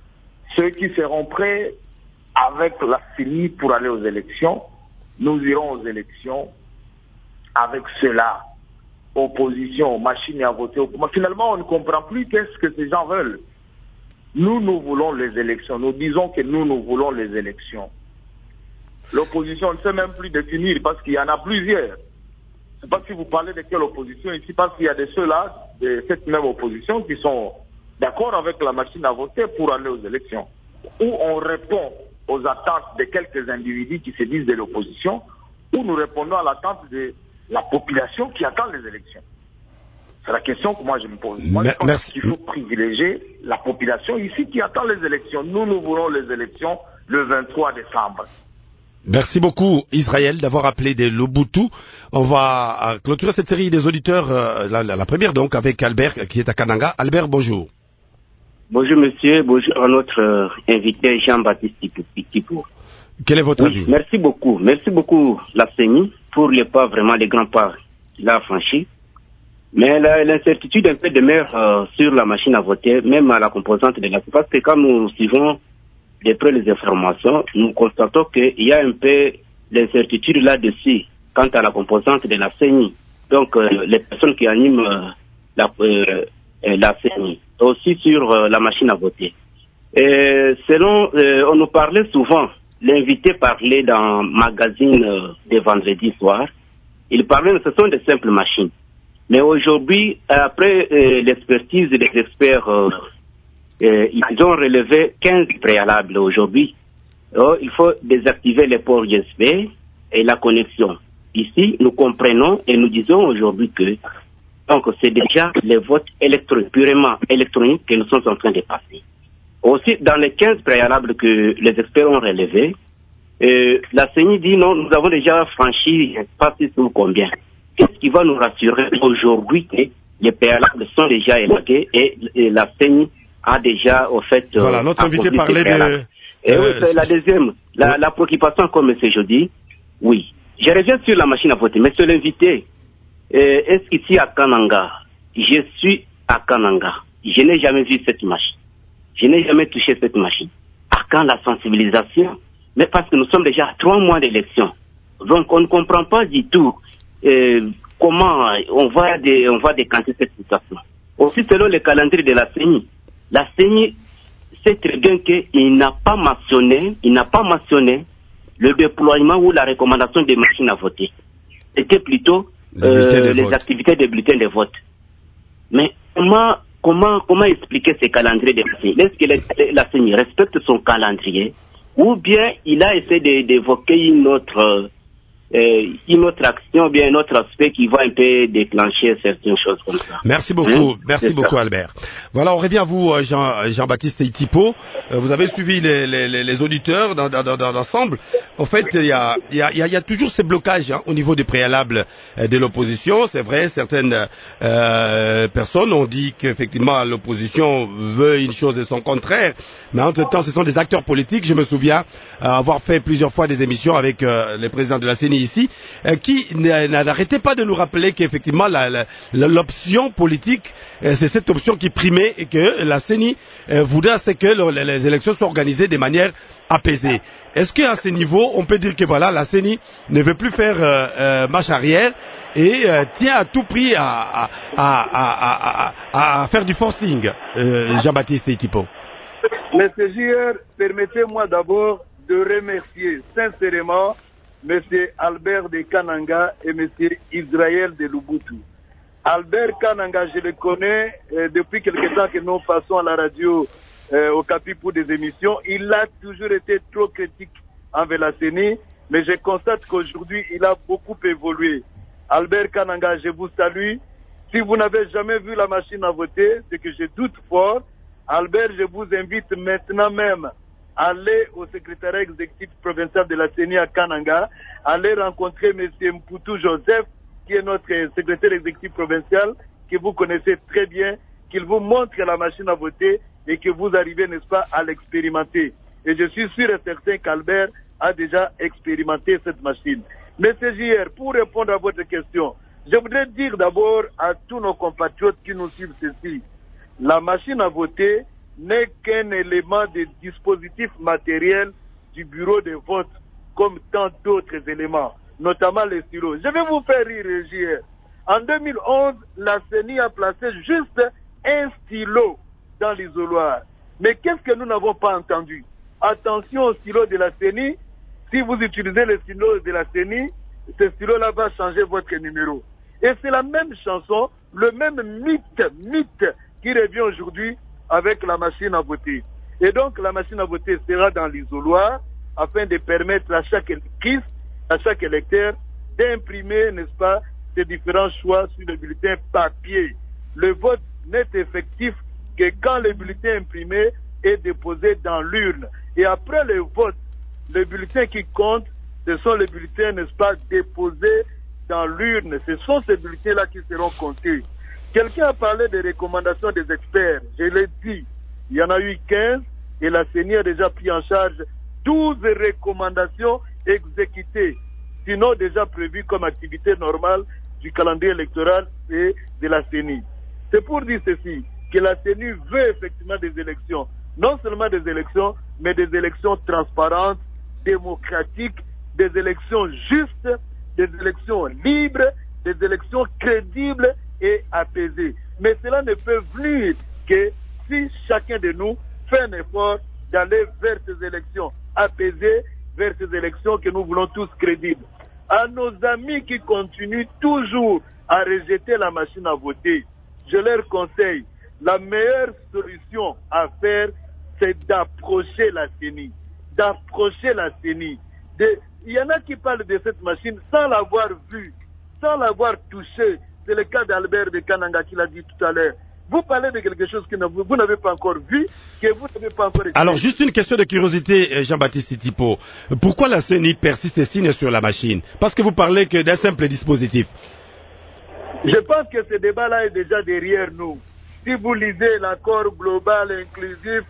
ceux qui seront prêts avec la C E N I pour aller aux élections, nous irons aux élections avec cela. Opposition, machine à voter. Finalement, on ne comprend plus qu'est-ce que ces gens veulent. Nous, nous voulons les élections. Nous disons que nous, nous voulons les élections. L'opposition ne sait même plus définir parce qu'il y en a plusieurs. Je ne sais pas si vous parlez de quelle opposition ici, parce qu'il y a de ceux-là, de cette même opposition, qui sont d'accord avec la machine à voter pour aller aux élections. Où on répond aux attentes de quelques individus qui se disent de l'opposition, ou nous répondons à l'attente de la population qui attend les élections. C'est la question que moi je me pose. Moi, je pense Merci. qu'il faut privilégier la population ici qui attend les élections. Nous, nous voulons les élections le vingt-trois décembre. Merci beaucoup Israël d'avoir appelé de l'Ubuntu. On va euh, clôturer cette série des auditeurs, euh, la, la, la première donc avec Albert qui est à Kananga. Albert, bonjour. Bonjour monsieur, bonjour à notre euh, invité Jean-Baptiste Tipo. Quel est votre oui, avis? Merci beaucoup, merci beaucoup la C E N I pour les pas, vraiment les grands pas qu'il a franchis. Mais l'incertitude un peu demeure euh, sur la machine à voter, même à la composante de la... Parce que quand nous suivons de près les informations, nous constatons qu'il y a un peu d'incertitude là-dessus quant à la composante de la C E N I. Donc, euh, les personnes qui animent euh, la, euh, la C E N I. Aussi sur euh, la machine à voter. Et selon, euh, on nous parlait souvent, l'invité parlait dans un magazine euh, de vendredi soir, il parlait, ce sont de simples machines. Mais aujourd'hui, après euh, l'expertise des experts, euh, euh, ils ont relevé quinze préalables aujourd'hui. Alors, il faut désactiver les ports U S B et la connexion. Ici, nous comprenons et nous disons aujourd'hui que donc c'est déjà les votes électro purement électroniques que nous sommes en train de passer. Aussi, dans les quinze préalables que les experts ont relevés, euh, la C E N I dit non, nous avons déjà franchi, pas si ou combien. Qu'est-ce qui va nous rassurer aujourd'hui que les préalables sont déjà élagués et, et la C E N I a déjà, au fait... Voilà, notre euh, invité parlait de... Et euh, oui, c'est la deuxième, la, oui. la préoccupation, comme M. Jody, oui. Je reviens sur la machine à voter. Monsieur l'invité, euh, est-ce qu'ici à Kananga, je suis à Kananga, je n'ai jamais vu cette machine. Je n'ai jamais touché cette machine. À quand la sensibilisation? Mais parce que nous sommes déjà à trois mois d'élection. Donc on ne comprend pas du tout euh, comment on va, dé, on va décanter cette situation. Aussi selon le calendrier de la C E N I, la C E N I sait très bien qu'il n'a pas mentionné, il n'a pas mentionné le déploiement ou la recommandation des machines à voter. C'était plutôt euh, les activités des bulletins de vote. Mais comment, comment, comment expliquer ces calendriers de la C E N I? Est-ce que la C E N I respecte son calendrier ou bien il a essayé d'évoquer une autre, euh, une autre action, bien un autre aspect qui va un peu déclencher certaines choses comme ça. Merci beaucoup, hein? Merci C'est beaucoup ça. Albert. Voilà, on revient à vous Jean, Jean-Baptiste Itipo. Euh, vous avez suivi les, les, les auditeurs dans, dans, dans l'ensemble. En fait, il y a, il y, a, il y a toujours ces blocages hein, au niveau des préalables euh, de l'opposition. C'est vrai, certaines euh, personnes ont dit qu'effectivement l'opposition veut une chose et son contraire. Mais entre-temps, ce sont des acteurs politiques. Je me souviens euh, avoir fait plusieurs fois des émissions avec euh, les présidents de la C E N I ici, euh, qui n'arrêtaient pas de nous rappeler qu'effectivement la, la, l'option politique, euh, c'est cette option qui primait et que la C E N I euh, voudrait c'est que le, les élections soient organisées de manière apaisée. Est-ce qu'à ce niveau, on peut dire que voilà, la C E N I ne veut plus faire euh, euh, marche arrière et euh, tient à tout prix à, à, à, à, à, à faire du forcing, euh, Jean-Baptiste Itipo? Monsieur J R, permettez-moi d'abord de remercier sincèrement Monsieur Albert de Kananga et Monsieur Israël de l'Ubuntu. Albert Kananga, je le connais euh, depuis quelque temps que nous passons à la radio euh, au Capi pour des émissions. Il a toujours été trop critique envers la C E N I, mais je constate qu'aujourd'hui, il a beaucoup évolué. Albert Kananga, je vous salue. Si vous n'avez jamais vu la machine à voter, c'est que je doute fort. Albert, je vous invite maintenant même à aller au secrétariat exécutif provincial de la C E N I à Kananga, aller rencontrer M. Mpoutou Joseph, qui est notre secrétaire exécutif provincial, que vous connaissez très bien, qu'il vous montre la machine à voter et que vous arrivez, n'est-ce pas, à l'expérimenter. Et je suis sûr et certain qu'Albert a déjà expérimenté cette machine. Monsieur J R, pour répondre à votre question, je voudrais dire d'abord à tous nos compatriotes qui nous suivent ceci, la machine à voter n'est qu'un élément de dispositif matériel du bureau de vote, comme tant d'autres éléments, notamment les stylos. Je vais vous faire rire, J R. En deux mille onze, la C E N I a placé juste un stylo dans l'isoloir. Mais qu'est-ce que nous n'avons pas entendu? Attention au stylo de la C E N I. Si vous utilisez le stylo de la C E N I, ce stylo-là va changer votre numéro. Et c'est la même chanson, le même mythe, mythe qui revient aujourd'hui avec la machine à voter. Et donc, la machine à voter sera dans l'isoloir afin de permettre à chaque électrice, à chaque électeur, d'imprimer, n'est-ce pas, ses différents choix sur le bulletin papier. Le vote n'est effectif que quand le bulletin imprimé est déposé dans l'urne. Et après le vote, le bulletin qui compte, ce sont les bulletins, n'est-ce pas, déposés dans l'urne. Ce sont ces bulletins-là qui seront comptés. Quelqu'un a parlé des recommandations des experts. Je l'ai dit, il y en a eu quinze et la C E N I a déjà pris en charge douze recommandations exécutées, sinon déjà prévues comme activité normale du calendrier électoral et de la C E N I. C'est pour dire ceci, que la C E N I veut effectivement des élections, non seulement des élections, mais des élections transparentes, démocratiques, des élections justes, des élections libres, des élections crédibles et apaisées. Mais cela ne peut venir que si chacun de nous fait un effort d'aller vers ces élections apaisées, vers ces élections que nous voulons tous crédibles. À nos amis qui continuent toujours à rejeter la machine à voter, je leur conseille, la meilleure solution à faire, c'est d'approcher la C E N I. D'approcher la C E N I. De... Il y en a qui parlent de cette machine sans l'avoir vue, sans l'avoir touchée. C'est le cas d'Albert de Kananga qui l'a dit tout à l'heure. Vous parlez de quelque chose que vous n'avez pas encore vu, que vous n'avez pas encore écouté. Alors, juste une question de curiosité, Jean-Baptiste Tipo. Pourquoi la C E N I persiste et signe sur la machine? Parce que vous parlez que d'un simple dispositif. Je pense que ce débat-là est déjà derrière nous. Si vous lisez l'accord global inclusif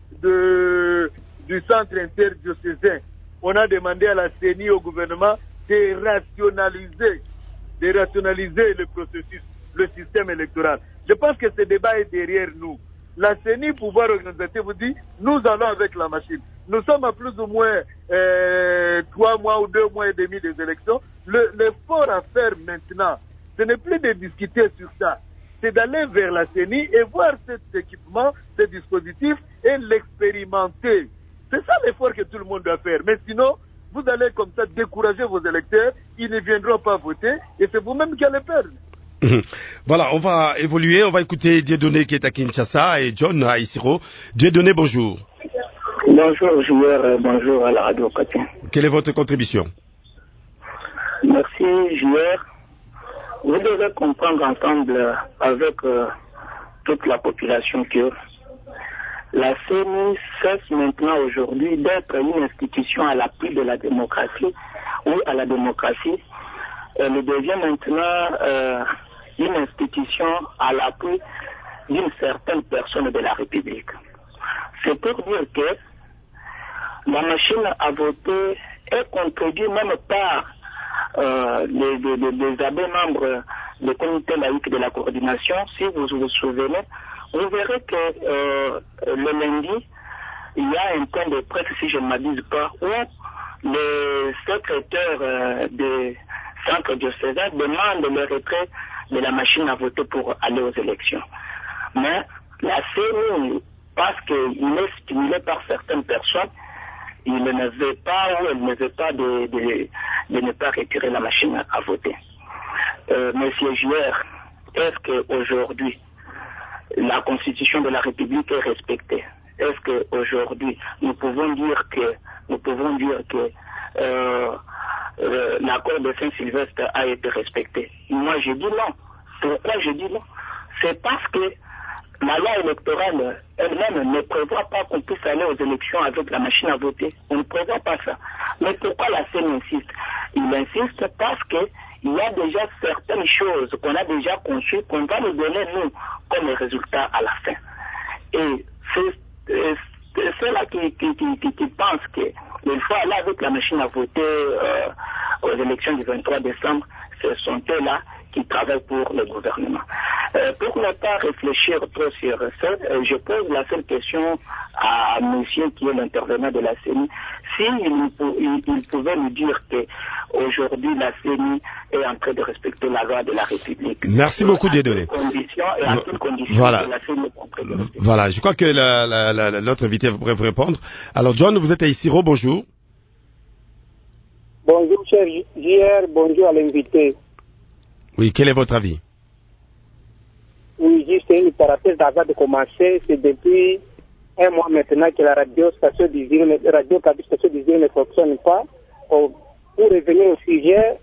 de, du centre interdiocésain, on a demandé à la C E N I, au gouvernement, de rationaliser, de rationaliser le processus, le système électoral. Je pense que ce débat est derrière nous. La C E N I, pouvoir organisateur, vous dit, nous allons avec la machine. Nous sommes à plus ou moins euh, trois mois ou deux mois et demi des élections. Le, l'effort à faire maintenant, ce n'est plus de discuter sur ça. C'est d'aller vers la C E N I et voir cet équipement, ce dispositif et l'expérimenter. C'est ça l'effort que tout le monde doit faire. Mais sinon, vous allez comme ça décourager vos électeurs, ils ne viendront pas voter et c'est vous-même qui allez perdre. Voilà, on va évoluer, on va écouter Dieudonné qui est à Kinshasa et John à Isiro. Dieudonné, bonjour. Bonjour joueur, bonjour à la radio Katin. Quelle est votre contribution? Merci joueur. Vous devez comprendre ensemble avec euh, toute la population que la C E N I cesse maintenant aujourd'hui d'être une institution à l'appui de la démocratie ou à la démocratie. Elle devient maintenant euh, une institution à l'appui d'une certaine personne de la République. C'est pour dire que la machine à voter est contrôlée même par euh, les, les, les, les abbés membres du comité laïque de la coordination. Si vous vous souvenez, vous verrez que euh, le lundi, il y a un point de presse, si je ne m'abuse pas, où le secrétaire euh, de centre diocésain demande le retrait de la machine à voter pour aller aux élections. Mais la C E N I, parce qu'il est stimulé par certaines personnes, il ne veut pas ou elle ne veut pas de, de, de ne pas retirer la machine à voter. Euh, Monsieur Joueur, est-ce qu'aujourd'hui, la Constitution de la République est respectée? Est-ce qu'aujourd'hui, nous pouvons dire que, nous pouvons dire que euh, euh, l'accord de Saint-Sylvestre a été respecté? Moi, je dis non. Pourquoi je dis non? C'est parce que la loi électorale elle-même ne prévoit pas qu'on puisse aller aux élections avec la machine à voter. On ne prévoit pas ça. Mais pourquoi la C E N I insiste? Il insiste parce que il y a déjà certaines choses qu'on a déjà conçues, qu'on va nous donner, nous, comme résultat à la fin. Et c'est ceux-là qui, qui, qui, qui, qui pensent qu'il faut aller avec la machine à voter euh, aux élections du vingt-trois décembre, ce sont eux-là qui travaillent pour le gouvernement. Euh, pour ne pas réfléchir trop sur ça, euh, je pose la seule question à monsieur qui est l'intervenant de la C E N I. S'il il, il pouvait nous dire qu'aujourd'hui la C E N I est en train de respecter la loi de la République. Merci beaucoup, Dieudonné. Et à quelles conditions voilà. la C E N I est en train de respecter. Voilà, je crois que la, la, la, l'autre invité pourrait vous répondre. Alors, John, vous êtes à Isiro, bonjour. Bonjour, cher J R, bonjour à l'invité. Oui, quel est votre avis? Oui, juste une parenthèse avant de commencer. C'est depuis un mois maintenant que la radio station d'usine, radio Kaby station d'usine ne fonctionne pas. Pour, pour revenir au sujet,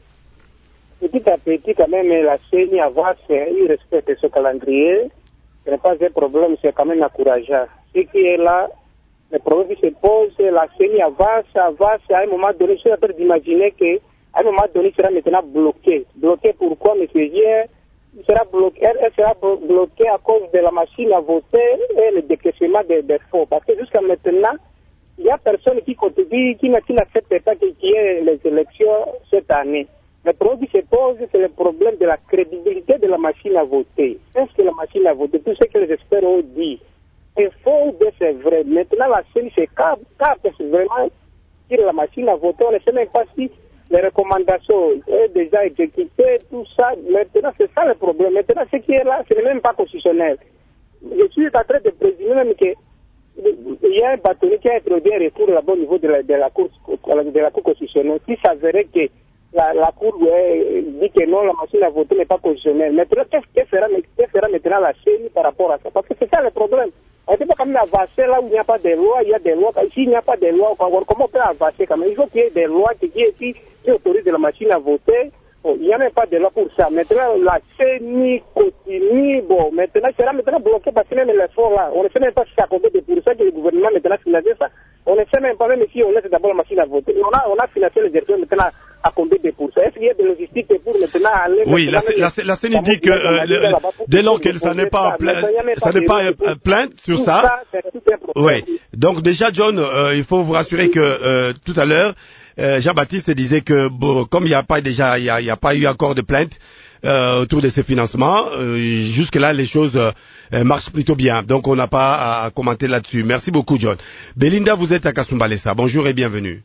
petit à petit, quand même, la C E N I avance, il respecte ce calendrier. Ce n'est pas un problème, c'est quand même encourageant. Ce qui est là, le problème qui se pose, la C E N I avance, avance, à un moment donné, je suis en train d'imaginer qu'à un moment donné, il sera maintenant bloqué. Bloqué pourquoi, monsieur Hier? Il sera bloqué, elle sera bloquée à cause de la machine à voter et le décaissement des, des fonds. Parce que jusqu'à maintenant, il n'y a personne qui contribue, qui n'accepte pas qu'il y ait les élections cette année. Le problème qui se pose, c'est le problème de la crédibilité de la machine à voter. Est-ce que la machine à voter, tout ce que les experts ont dit, est faux ou c'est vrai? Maintenant, la C E N I se capte, c'est vraiment sur la machine à voter. On ne sait même pas si les recommandations sont déjà exécutées, tout ça. Maintenant, c'est ça le problème. Maintenant, ce qui est là, ce n'est même pas constitutionnel. Je suis en train de présumer même que il y a un bâtonnier qui a introduit un recours là-bas au niveau de la, de la cour, de la cour constitutionnelle. Si ça verrait que la, la cour ouais, dit que non, la machine à voter n'est pas constitutionnelle. Maintenant, qu'est-ce que fera, qu'est-ce que fera maintenant la C E N I par rapport à ça? Parce que c'est ça le problème. On ne peut pas quand même avancer là où il n'y a pas de loi, il y a des lois. S'il n'y a pas de loi, comment on peut avancer quand même? Il faut qu'il y ait des lois qui, qui, qui autorisent la machine à voter. Bon, il n'y a même pas de loi pour ça. Maintenant, la C E N I continue. Bon, maintenant, c'est là maintenant bloqué parce que même les fonds là, on ne sait même pas si c'est à combien de pourcents que le gouvernement maintenant financé ça. On ne sait même pas, même si on laisse d'abord la machine à voter. On a, on a financé les élections maintenant à combien de pourcents? Est-ce qu'il y a de logistique pour maintenant aller... Oui, la, la, la C E N I dit que euh, le, dès lors que ça n'est pas, pla... ça n'est pas euh, plainte sur ça. Oui. Donc déjà, John, euh, il faut vous rassurer que euh, tout à l'heure, euh, Jean-Baptiste disait que bon, comme il n'y a pas déjà, il y a, il y a pas eu encore de plainte euh, autour de ces financements, euh, jusque-là les choses euh, marchent plutôt bien. Donc on n'a pas à, à commenter là-dessus. Merci beaucoup, John. Belinda, vous êtes à Kasumbalesa. Bonjour et bienvenue.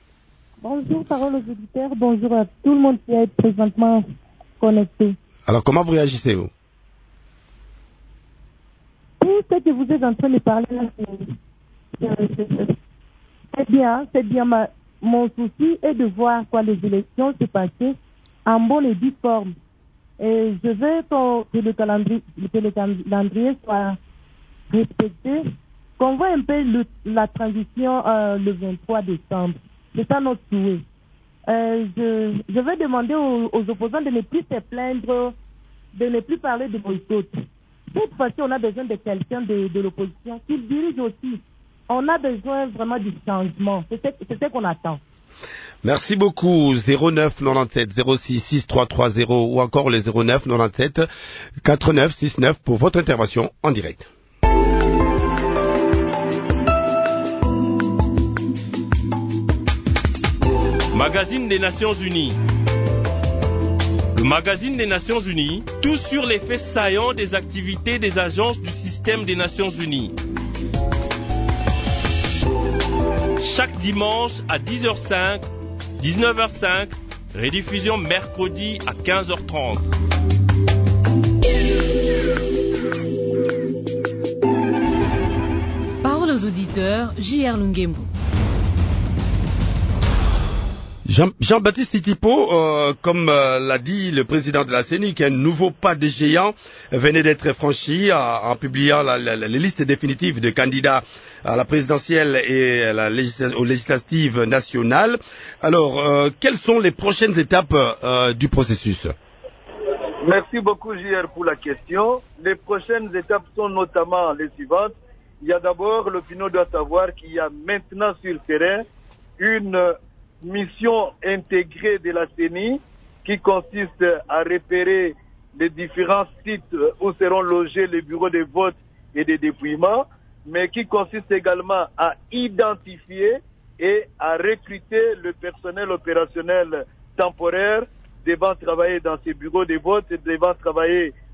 Bonjour, parole aux auditeurs. Bonjour à tout le monde qui est présentement connecté. Alors, comment vous réagissez, vous? Tout ce que vous êtes en train de parler là, c'est bien, c'est bien. Ma, mon souci est de voir quoi les élections se passer en bonne et due forme. Et je veux que le calendrier, que le calendrier soit respecté, qu'on voit un peu le, la transition euh, le vingt-trois décembre. C'est ça notre souhait. Euh, je, je vais demander aux, aux opposants de ne plus se plaindre, de ne plus parler de boycott. Cette fois-ci, on a besoin de quelqu'un de, de l'opposition qui dirige aussi. On a besoin vraiment du changement. C'est ce, c'est ce qu'on attend. Merci beaucoup. zéro neuf quatre-vingt-dix-sept zéro six six trois trois zéro ou encore le zéro neuf quatre-vingt-dix-sept quatre-neuf six-neuf pour votre intervention en direct. Magazine des Nations Unies. Le magazine des Nations Unies, tout sur les faits saillants des activités des agences du système des Nations Unies. Chaque dimanche à dix heures cinq, dix-neuf heures cinq, rediffusion mercredi à quinze heures trente. Parole aux auditeurs, J R Lungembo. Jean, Jean-Baptiste Titipo, euh, comme euh, l'a dit le président de la C E N I, qu'un nouveau pas de géant venait d'être franchi en, en publiant la, la, la, les listes définitives de candidats à la présidentielle et à la législa- aux législatives nationales. Alors, euh, quelles sont les prochaines étapes euh, du processus? Merci beaucoup, J R, pour la question. Les prochaines étapes sont notamment les suivantes. Il y a d'abord, l'opinion doit savoir qu'il y a maintenant sur le terrain une mission intégrée de la C E N I qui consiste à repérer les différents sites où seront logés les bureaux de vote et de dépouillement, mais qui consiste également à identifier et à recruter le personnel opérationnel temporaire devant travailler dans ces bureaux de vote et devant travailler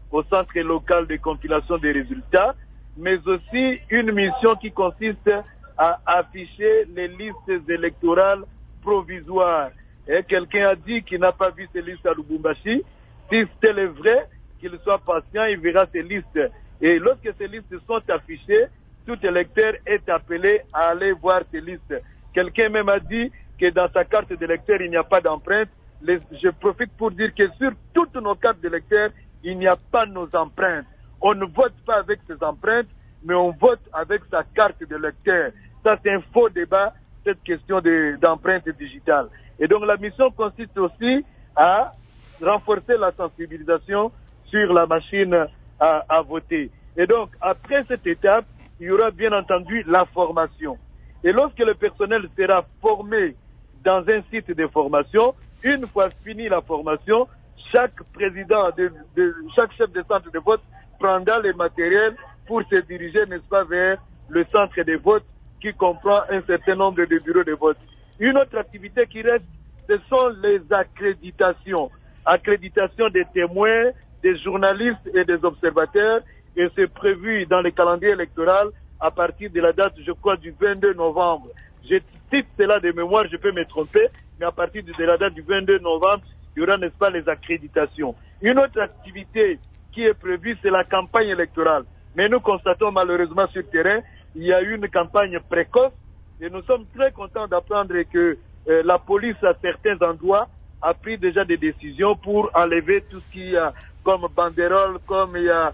au centre local de compilation des résultats, mais aussi une mission qui consiste à afficher les listes électorales provisoires. Et quelqu'un a dit qu'il n'a pas vu ces listes à Lubumbashi. Si tel est vrai, qu'il soit patient, il verra ces listes. Et lorsque ces listes sont affichées, tout électeur est appelé à aller voir ces listes. Quelqu'un même a dit que dans sa carte d'électeur, il n'y a pas d'empreinte. Les, je profite pour dire que sur toutes nos cartes d'électeurs, il n'y a pas nos empreintes. On ne vote pas avec ses empreintes, mais on vote avec sa carte d'électeur. Ça, c'est un faux débat, cette question de, d'empreinte digitale. Et donc, la mission consiste aussi à renforcer la sensibilisation sur la machine à, à voter. Et donc, après cette étape, il y aura bien entendu la formation. Et lorsque le personnel sera formé dans un site de formation, une fois fini la formation, chaque président, de, de, chaque chef de centre de vote prendra les matériels pour se diriger, n'est-ce pas, vers le centre de vote qui comprend un certain nombre de bureaux de vote. Une autre activité qui reste, ce sont les accréditations. Accréditation des témoins, des journalistes et des observateurs, et c'est prévu dans le calendrier électoral à partir de la date, je crois, du vingt-deux novembre. Je cite cela de mémoire, je peux me tromper, mais à partir de la date du vingt-deux novembre, il y aura, n'est-ce pas, les accréditations. Une autre activité qui est prévue, c'est la campagne électorale. Mais nous constatons malheureusement sur le terrain, il y a eu une campagne précoce et nous sommes très contents d'apprendre que euh, la police à certains endroits a pris déjà des décisions pour enlever tout ce qu'il y a comme banderole, comme il y a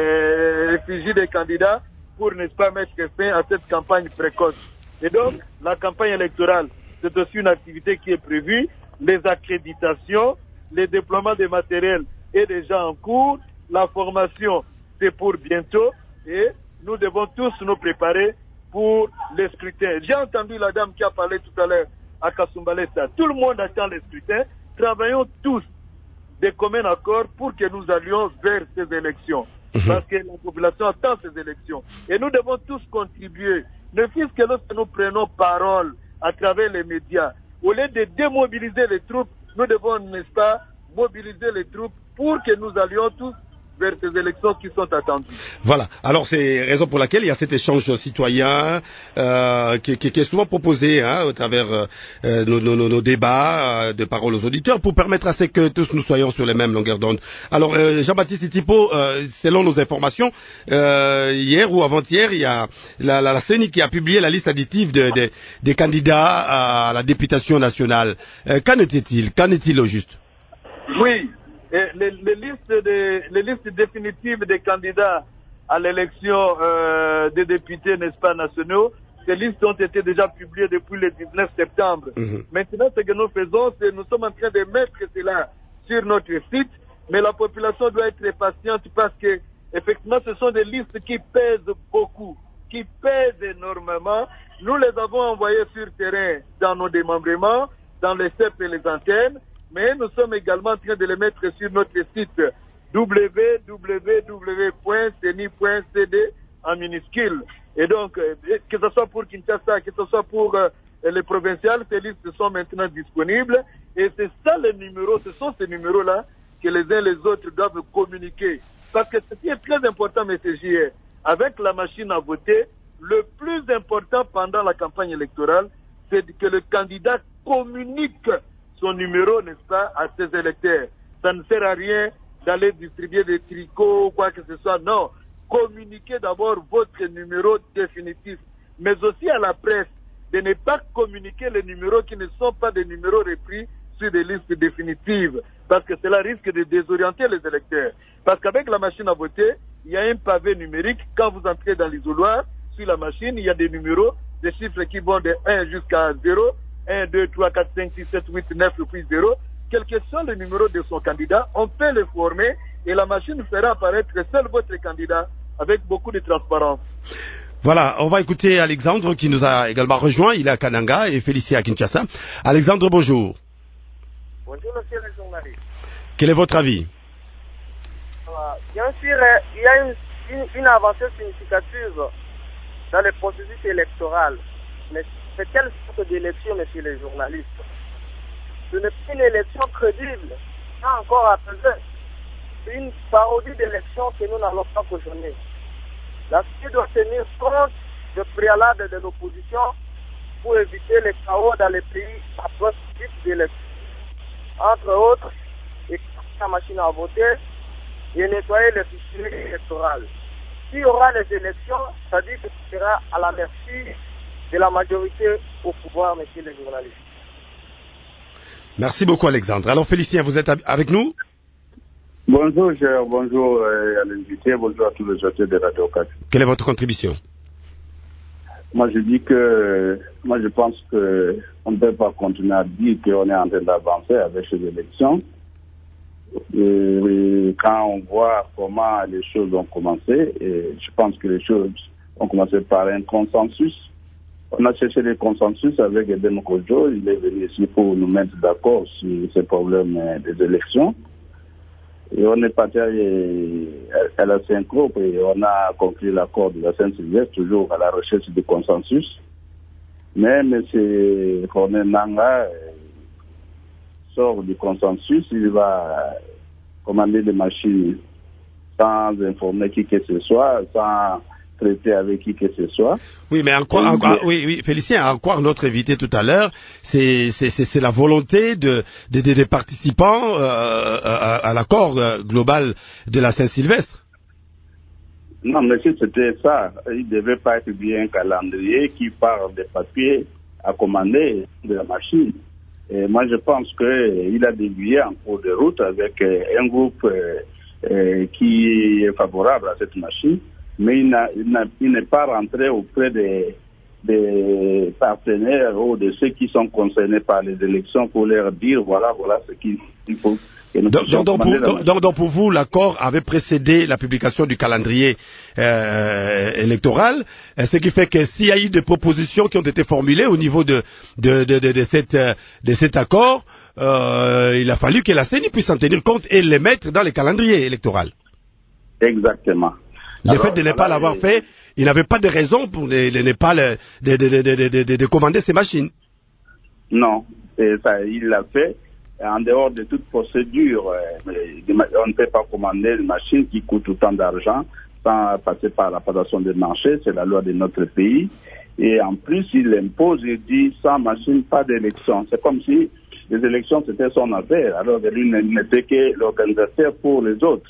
euh, effigie des candidats pour, n'est-ce pas, mettre fin à cette campagne précoce. Et donc, la campagne électorale, c'est aussi une activité qui est prévue. Les accréditations, les déploiements de matériel est déjà en cours. La formation, c'est pour bientôt. Et nous devons tous nous préparer pour les scrutins. J'ai entendu la dame qui a parlé tout à l'heure à Kasumbalesa. Tout le monde attend les scrutins. Travaillons tous de commun accord pour que nous allions vers ces élections. Parce que la population attend ces élections. Et nous devons tous contribuer. Ne fût-ce que lorsque nous prenons parole à travers les médias, au lieu de démobiliser les troupes, nous devons, n'est-ce pas, mobiliser les troupes pour que nous allions tous vers ces élections qui sont attendues. Voilà. Alors c'est la raison pour laquelle il y a cet échange citoyen euh, qui, qui, qui est souvent proposé hein, à travers euh, nos, nos, nos débats euh, de parole aux auditeurs pour permettre à ce que tous nous soyons sur les mêmes longueurs d'onde. Alors euh, Jean-Baptiste Itipo, euh, selon nos informations, euh, hier ou avant-hier, il y a la, la, la C E N I qui a publié la liste additive de, de, des candidats à la députation nationale. Euh, qu'en est-il Qu'en est-il au juste? Oui. Et les, les, listes de, les listes définitives des candidats à l'élection euh, des députés, n'est-ce pas, nationaux, ces listes ont été déjà publiées depuis le dix-neuf septembre. Mmh. Maintenant, ce que nous faisons, c'est nous sommes en train de mettre cela sur notre site, mais la population doit être patiente parce que, effectivement, ce sont des listes qui pèsent beaucoup, qui pèsent énormément. Nous les avons envoyées sur terrain dans nos démembrements, dans les C E P et les antennes, mais nous sommes également en train de les mettre sur notre site w w w point c e n i point c d en minuscule. Et donc, que ce soit pour Kinshasa, que ce soit pour euh, les provinciales, ces listes sont maintenant disponibles. Et c'est ça les numéros, ce sont ces numéros-là que les uns et les autres doivent communiquer. Parce que ce qui est très important, M. J R, avec la machine à voter, le plus important pendant la campagne électorale, c'est que le candidat communique son numéro, n'est-ce pas, à ses électeurs. Ça ne sert à rien d'aller distribuer des tricots ou quoi que ce soit. Non. Communiquez d'abord votre numéro définitif. Mais aussi à la presse, de ne pas communiquer les numéros qui ne sont pas des numéros repris sur des listes définitives. Parce que cela risque de désorienter les électeurs. Parce qu'avec la machine à voter, il y a un pavé numérique. Quand vous entrez dans l'isoloir, sur la machine, il y a des numéros, des chiffres qui vont de un jusqu'à zéro. un, deux, trois, quatre, cinq, six, sept, huit, neuf, puis zéro. Quel que soit le numéro de son candidat, on peut le former et la machine fera apparaître seul votre candidat avec beaucoup de transparence. Voilà, on va écouter Alexandre qui nous a également rejoint. Il est à Kananga et Félicien à Kinshasa. Alexandre, bonjour. Bonjour, monsieur le journaliste. Quel est votre avis? euh, Bien sûr, il y a une, une, une avancée significative dans le processus électoral. Mais c'est quelle sorte d'élection, monsieur les journalistes? Ce n'est pas une élection crédible, pas encore apaisée. c'est une parodie d'élection que nous n'allons pas cautionner. La C E N I doit tenir compte de préalable de l'opposition pour éviter les chaos dans les pays après ce type d'élection. Entre autres, équiper la machine à voter et nettoyer les fichiers électoraux. S'il y aura les élections, ça dit que ce sera à la merci de la majorité au pouvoir, messieurs les journalistes. Merci beaucoup, Alexandre. Alors, Félicien, vous êtes avec nous? Bonjour, cher. Bonjour euh, à l'invité. Bonjour à tous les acteurs de Radio quatre. Quelle est votre contribution? Moi, je dis que, moi, je pense que on ne peut pas continuer à dire qu'on est en train d'avancer avec ces élections. Et, et quand on voit comment les choses ont commencé, et je pense que les choses ont commencé par un consensus. On a cherché le consensus avec Eden Kojo. Il est venu ici pour nous mettre d'accord sur ces problèmes des élections. Et on est parti à la synchro et on a conclu l'accord de la Saint-Sylvestre, toujours à la recherche du consensus. Mais M. René Nanga sort du consensus, il va commander des machines sans informer qui que ce soit, sans traiter avec qui que ce soit. Oui, mais en quoi, en quoi, oui, oui, Félicien, en quoi notre invité tout à l'heure, c'est, c'est, c'est, c'est la volonté de, de, de, des participants euh, à, à l'accord global de la Saint-Sylvestre. Non, monsieur, c'était ça. Il devait pas être bien un calendrier qui parle des papiers à commander de la machine. Et moi, je pense qu'il a dévié en cours de route avec un groupe euh, euh, qui est favorable à cette machine. Mais il, n'a, il, n'a, il n'est pas rentré auprès des, des partenaires ou de ceux qui sont concernés par les élections pour leur dire voilà, voilà ce qu'il faut. Que nous donc, donc, pour, donc, donc, donc pour vous, l'accord avait précédé la publication du calendrier euh, électoral, ce qui fait que s'il y a eu des propositions qui ont été formulées au niveau de, de, de, de, de, cette, de cet accord, euh, il a fallu que la C E N I puisse en tenir compte et les mettre dans le calendrier électoral. Exactement. Le Alors, fait de ne pas l'avoir et... fait, il n'avait pas de raison pour ne, de ne pas le, de, de, de, de, de, de, de commander ces machines. Non, et ça, il l'a fait en dehors de toute procédure. On ne peut pas commander une machine qui coûte autant d'argent sans passer par la passation des marchés. C'est la loi de notre pays. Et en plus, il impose, il dit sans machine, pas d'élection. C'est comme si les élections, c'était son affaire. Alors que lui n'était que l'organisateur pour les autres.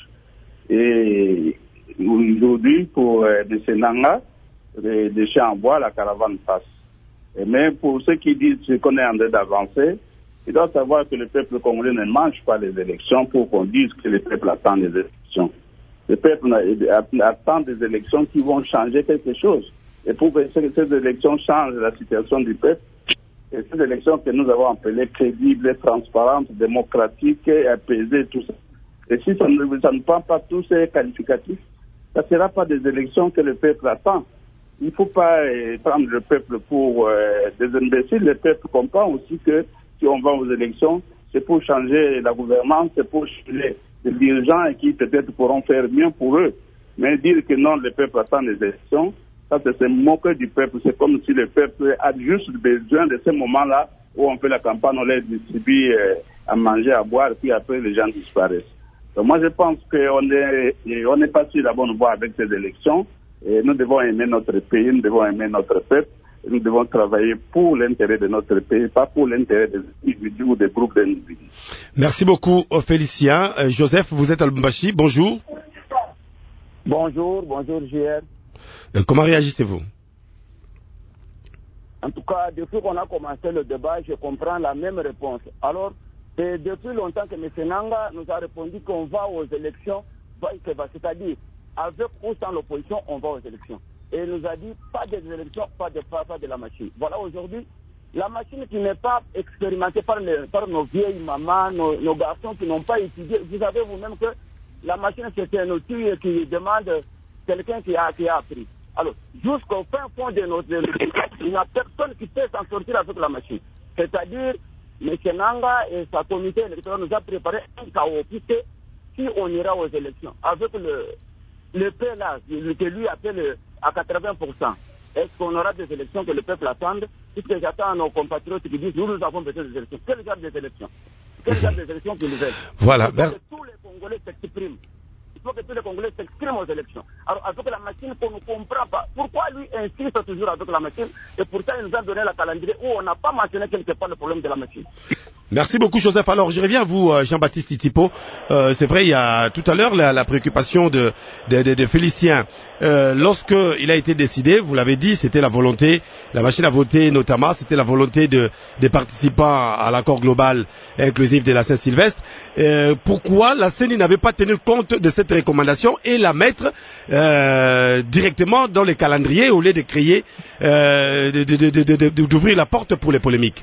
Et aujourd'hui, pour euh, de ces Nanga, des de champs en bois, la caravane passe. Et même pour ceux qui disent qu'on est en train d'avancer, ils doivent savoir que le peuple congolais ne mange pas les élections pour qu'on dise que le peuple attend des élections. Le peuple attend des élections qui vont changer quelque chose. Et pour que ces élections changent la situation du peuple, et ces élections que nous avons appelées crédibles, transparentes, démocratiques, apaisées, tout ça. Et si ça ne, ça ne prend pas tous ces qualificatifs, ça ne sera pas des élections que le peuple attend. Il ne faut pas euh, prendre le peuple pour euh, des imbéciles. Le peuple comprend aussi que si on va aux élections, c'est pour changer la gouvernance, c'est pour changer les dirigeants qui peut-être pourront faire mieux pour eux. Mais dire que non, le peuple attend les élections, ça c'est se moquer du peuple. C'est comme si le peuple a juste besoin de ces moments-là où on fait la campagne, on les distribue euh, à manger, à boire, puis après les gens disparaissent. Donc moi je pense qu'on est, on est pas sur la bonne voie avec ces élections. Et nous devons aimer notre pays, nous devons aimer notre peuple, et nous devons travailler pour l'intérêt de notre pays, pas pour l'intérêt des individus ou des groupes d'individus. Merci beaucoup, Félicien. Euh, Joseph, vous êtes à Lubumbashi, bonjour. Bonjour, bonjour J R. Euh, comment réagissez-vous? En tout cas, depuis qu'on a commencé le débat, je comprends la même réponse. Alors, c'est depuis longtemps que M. Nanga nous a répondu qu'on va aux élections, c'est-à-dire avec ou sans l'opposition, on va aux élections. Et il nous a dit, pas des élections, pas de, pas, pas de la machine. Voilà, aujourd'hui, la machine qui n'est pas expérimentée par, les, par nos vieilles mamans, nos, nos garçons qui n'ont pas étudié. Vous savez vous-même que la machine, c'est un outil qui demande quelqu'un qui a, qui a appris. Alors, jusqu'au fin fond de notre élections, il n'y a personne qui peut s'en sortir avec la machine. C'est-à-dire, M. Nanga et sa comité électorale nous a préparé un chaos, puisque si on ira aux élections avec le le P là, que lui appelle à quatre-vingts pour cent, est-ce qu'on aura des élections que le peuple attend? Puisque j'attends nos compatriotes qui disent nous, nous avons besoin des élections. Quel genre des élections? Quel genre des élections qu'ils veulent? Voilà. Tous les Congolais s'expriment. Il faut que tous les Congolais s'expriment aux élections. Alors, avec la machine qu'on ne comprend pas, pourquoi lui insiste toujours avec la machine et pourtant il nous a donné la calendrier où on n'a pas mentionné quelque part le problème de la machine. Merci beaucoup, Joseph. Alors, je reviens à vous, Jean-Baptiste Itipo. Euh, c'est vrai, il y a tout à l'heure la, la préoccupation de, de, de, de Félicien. Euh, lorsque il a été décidé, vous l'avez dit, c'était la volonté, la machine à voter notamment, c'était la volonté de, des participants à l'accord global inclusif de la Saint-Sylvestre. Euh, pourquoi la C E N I n'avait pas tenu compte de cette recommandation et la mettre euh, directement dans les calendriers au lieu de créer, euh, de, de, de, de, de, d'ouvrir la porte pour les polémiques?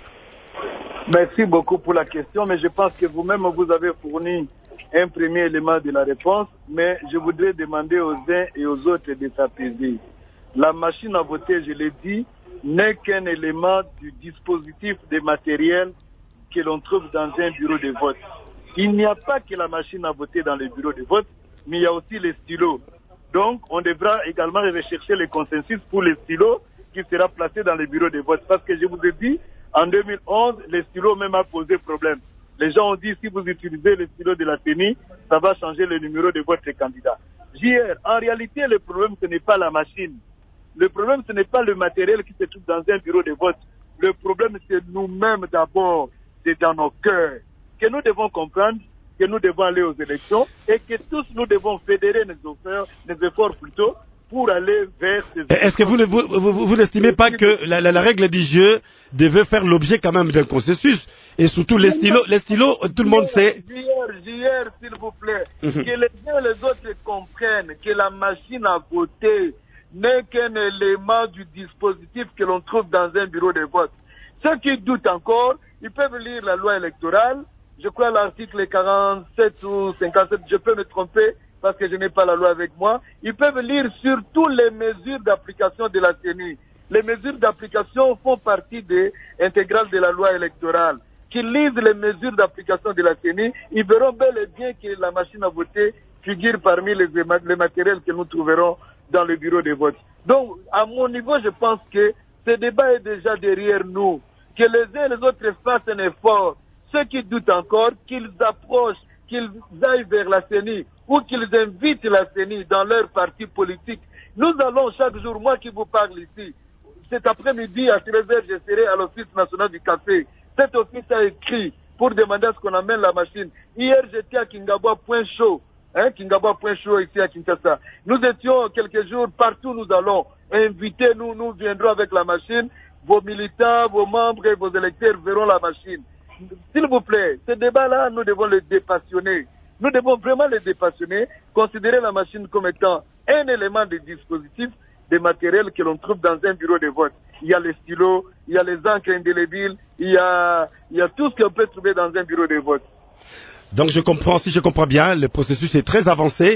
Merci beaucoup pour la question, mais je pense que vous-même vous avez fourni un premier élément de la réponse, mais je voudrais demander aux uns et aux autres de s'apaiser. La machine à voter, je l'ai dit, n'est qu'un élément du dispositif des matériels que l'on trouve dans un bureau de vote. Il n'y a pas que la machine à voter dans les bureaux de vote, mais il y a aussi les stylos. Donc, on devra également rechercher le consensus pour les stylos qui sera placé dans les bureaux de vote. Parce que je vous ai dit, en deux mille onze, les stylos même a posé problème. Les gens ont dit, si vous utilisez les stylos de la C E N I, ça va changer le numéro de votre candidat. J R, en réalité, le problème, ce n'est pas la machine. Le problème, ce n'est pas le matériel qui se trouve dans un bureau de vote. Le problème, c'est nous-mêmes d'abord. C'est dans nos cœurs que nous devons comprendre que nous devons aller aux élections et que tous nous devons fédérer nos efforts, nos efforts plutôt, pour aller vers ces élections. Est-ce que vous, vous, vous, vous n'estimez pas que la, la, la règle du jeu devait faire l'objet quand même d'un consensus? Et surtout les stylos, les stylos, tout le monde sait. J R, J R, s'il vous plaît, mm-hmm. que les uns et les autres comprennent que la machine à voter n'est qu'un élément du dispositif que l'on trouve dans un bureau de vote. Ceux qui doutent encore, ils peuvent lire la loi électorale. Je crois l'article quarante-sept ou cinquante-sept, je peux me tromper parce que je n'ai pas la loi avec moi. Ils peuvent lire surtout les mesures d'application de la C E N I. Les mesures d'application font partie des intégrales de la loi électorale. Qu'ils lisent les mesures d'application de la C E N I, ils verront bel et bien que la machine à voter figure parmi les, les matériels que nous trouverons dans le bureau de vote. Donc, à mon niveau, je pense que ce débat est déjà derrière nous. Que les uns et les autres fassent un effort. Ceux qui doutent encore, qu'ils approchent, qu'ils aillent vers la C E N I ou qu'ils invitent la C E N I dans leur parti politique. Nous allons chaque jour, moi qui vous parle ici, cet après-midi à treize heures, je serai à l'Office national du café. Cet office a écrit pour demander à ce qu'on amène la machine. Hier, j'étais à Kingabwa, point chaud. Hein, Kingabwa, point chaud ici à Kinshasa. Nous étions quelques jours, partout nous allons. Invitez, nous, nous viendrons avec la machine. Vos militants, vos membres et vos électeurs verront la machine. S'il vous plaît, ce débat-là, nous devons le dépassionner. Nous devons vraiment le dépassionner, considérer la machine comme étant un élément de dispositif, des matériels que l'on trouve dans un bureau de vote. Il y a les stylos, il y a les encres indélébiles, il y a, il y a tout ce qu'on peut trouver dans un bureau de vote. Donc je comprends, si je comprends bien, le processus est très avancé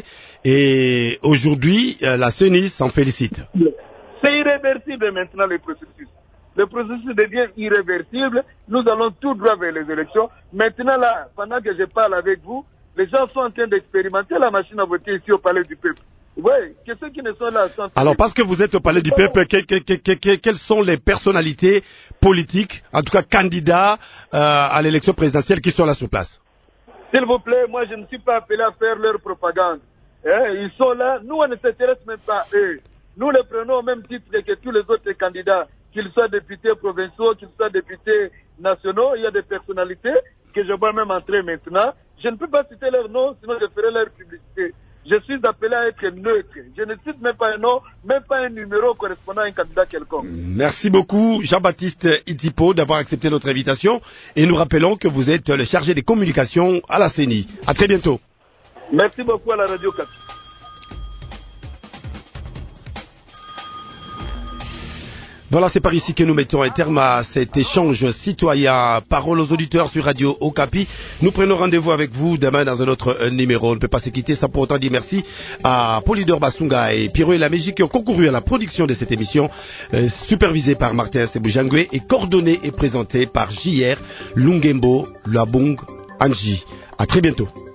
et aujourd'hui, la C E N I s'en félicite. C'est irréversible maintenant le processus. Le processus devient irréversible. Nous allons tout droit vers les élections. Maintenant là, pendant que je parle avec vous, les gens sont en train d'expérimenter la machine à voter ici au Palais du Peuple. Oui, que ceux qui ne sont là sont... Alors parce que vous êtes au Palais du Peuple, que, que, que, que, quelles sont les personnalités politiques, en tout cas candidats euh, à l'élection présidentielle qui sont là sur place? S'il vous plaît, moi je ne suis pas appelé à faire leur propagande. Hein, ils sont là, nous on ne s'intéresse même pas à eux. Nous les prenons au même titre que tous les autres candidats, qu'ils soient députés provinciaux, qu'ils soient députés nationaux. Il y a des personnalités que je vois même entrer maintenant. Je ne peux pas citer leur nom, sinon je ferai leur publicité. Je suis appelé à être neutre. Je ne cite même pas un nom, même pas un numéro correspondant à un candidat quelconque. Merci beaucoup, Jean-Baptiste Itipo, d'avoir accepté notre invitation. Et nous rappelons que vous êtes le chargé des communications à la C E N I. À très bientôt. Merci beaucoup à la Radio Kapi. Voilà, c'est par ici que nous mettons un terme à cet échange citoyen. Parole aux auditeurs sur Radio Okapi. Nous prenons rendez-vous avec vous demain dans un autre numéro. On ne peut pas se quitter sans pour autant dire merci à Polydor Basunga et Pierrot et la Mégie qui ont concouru à la production de cette émission, euh, supervisée par Martin Sebujangwe et coordonnée et présentée par J R Lungembo Labung Anji. À très bientôt.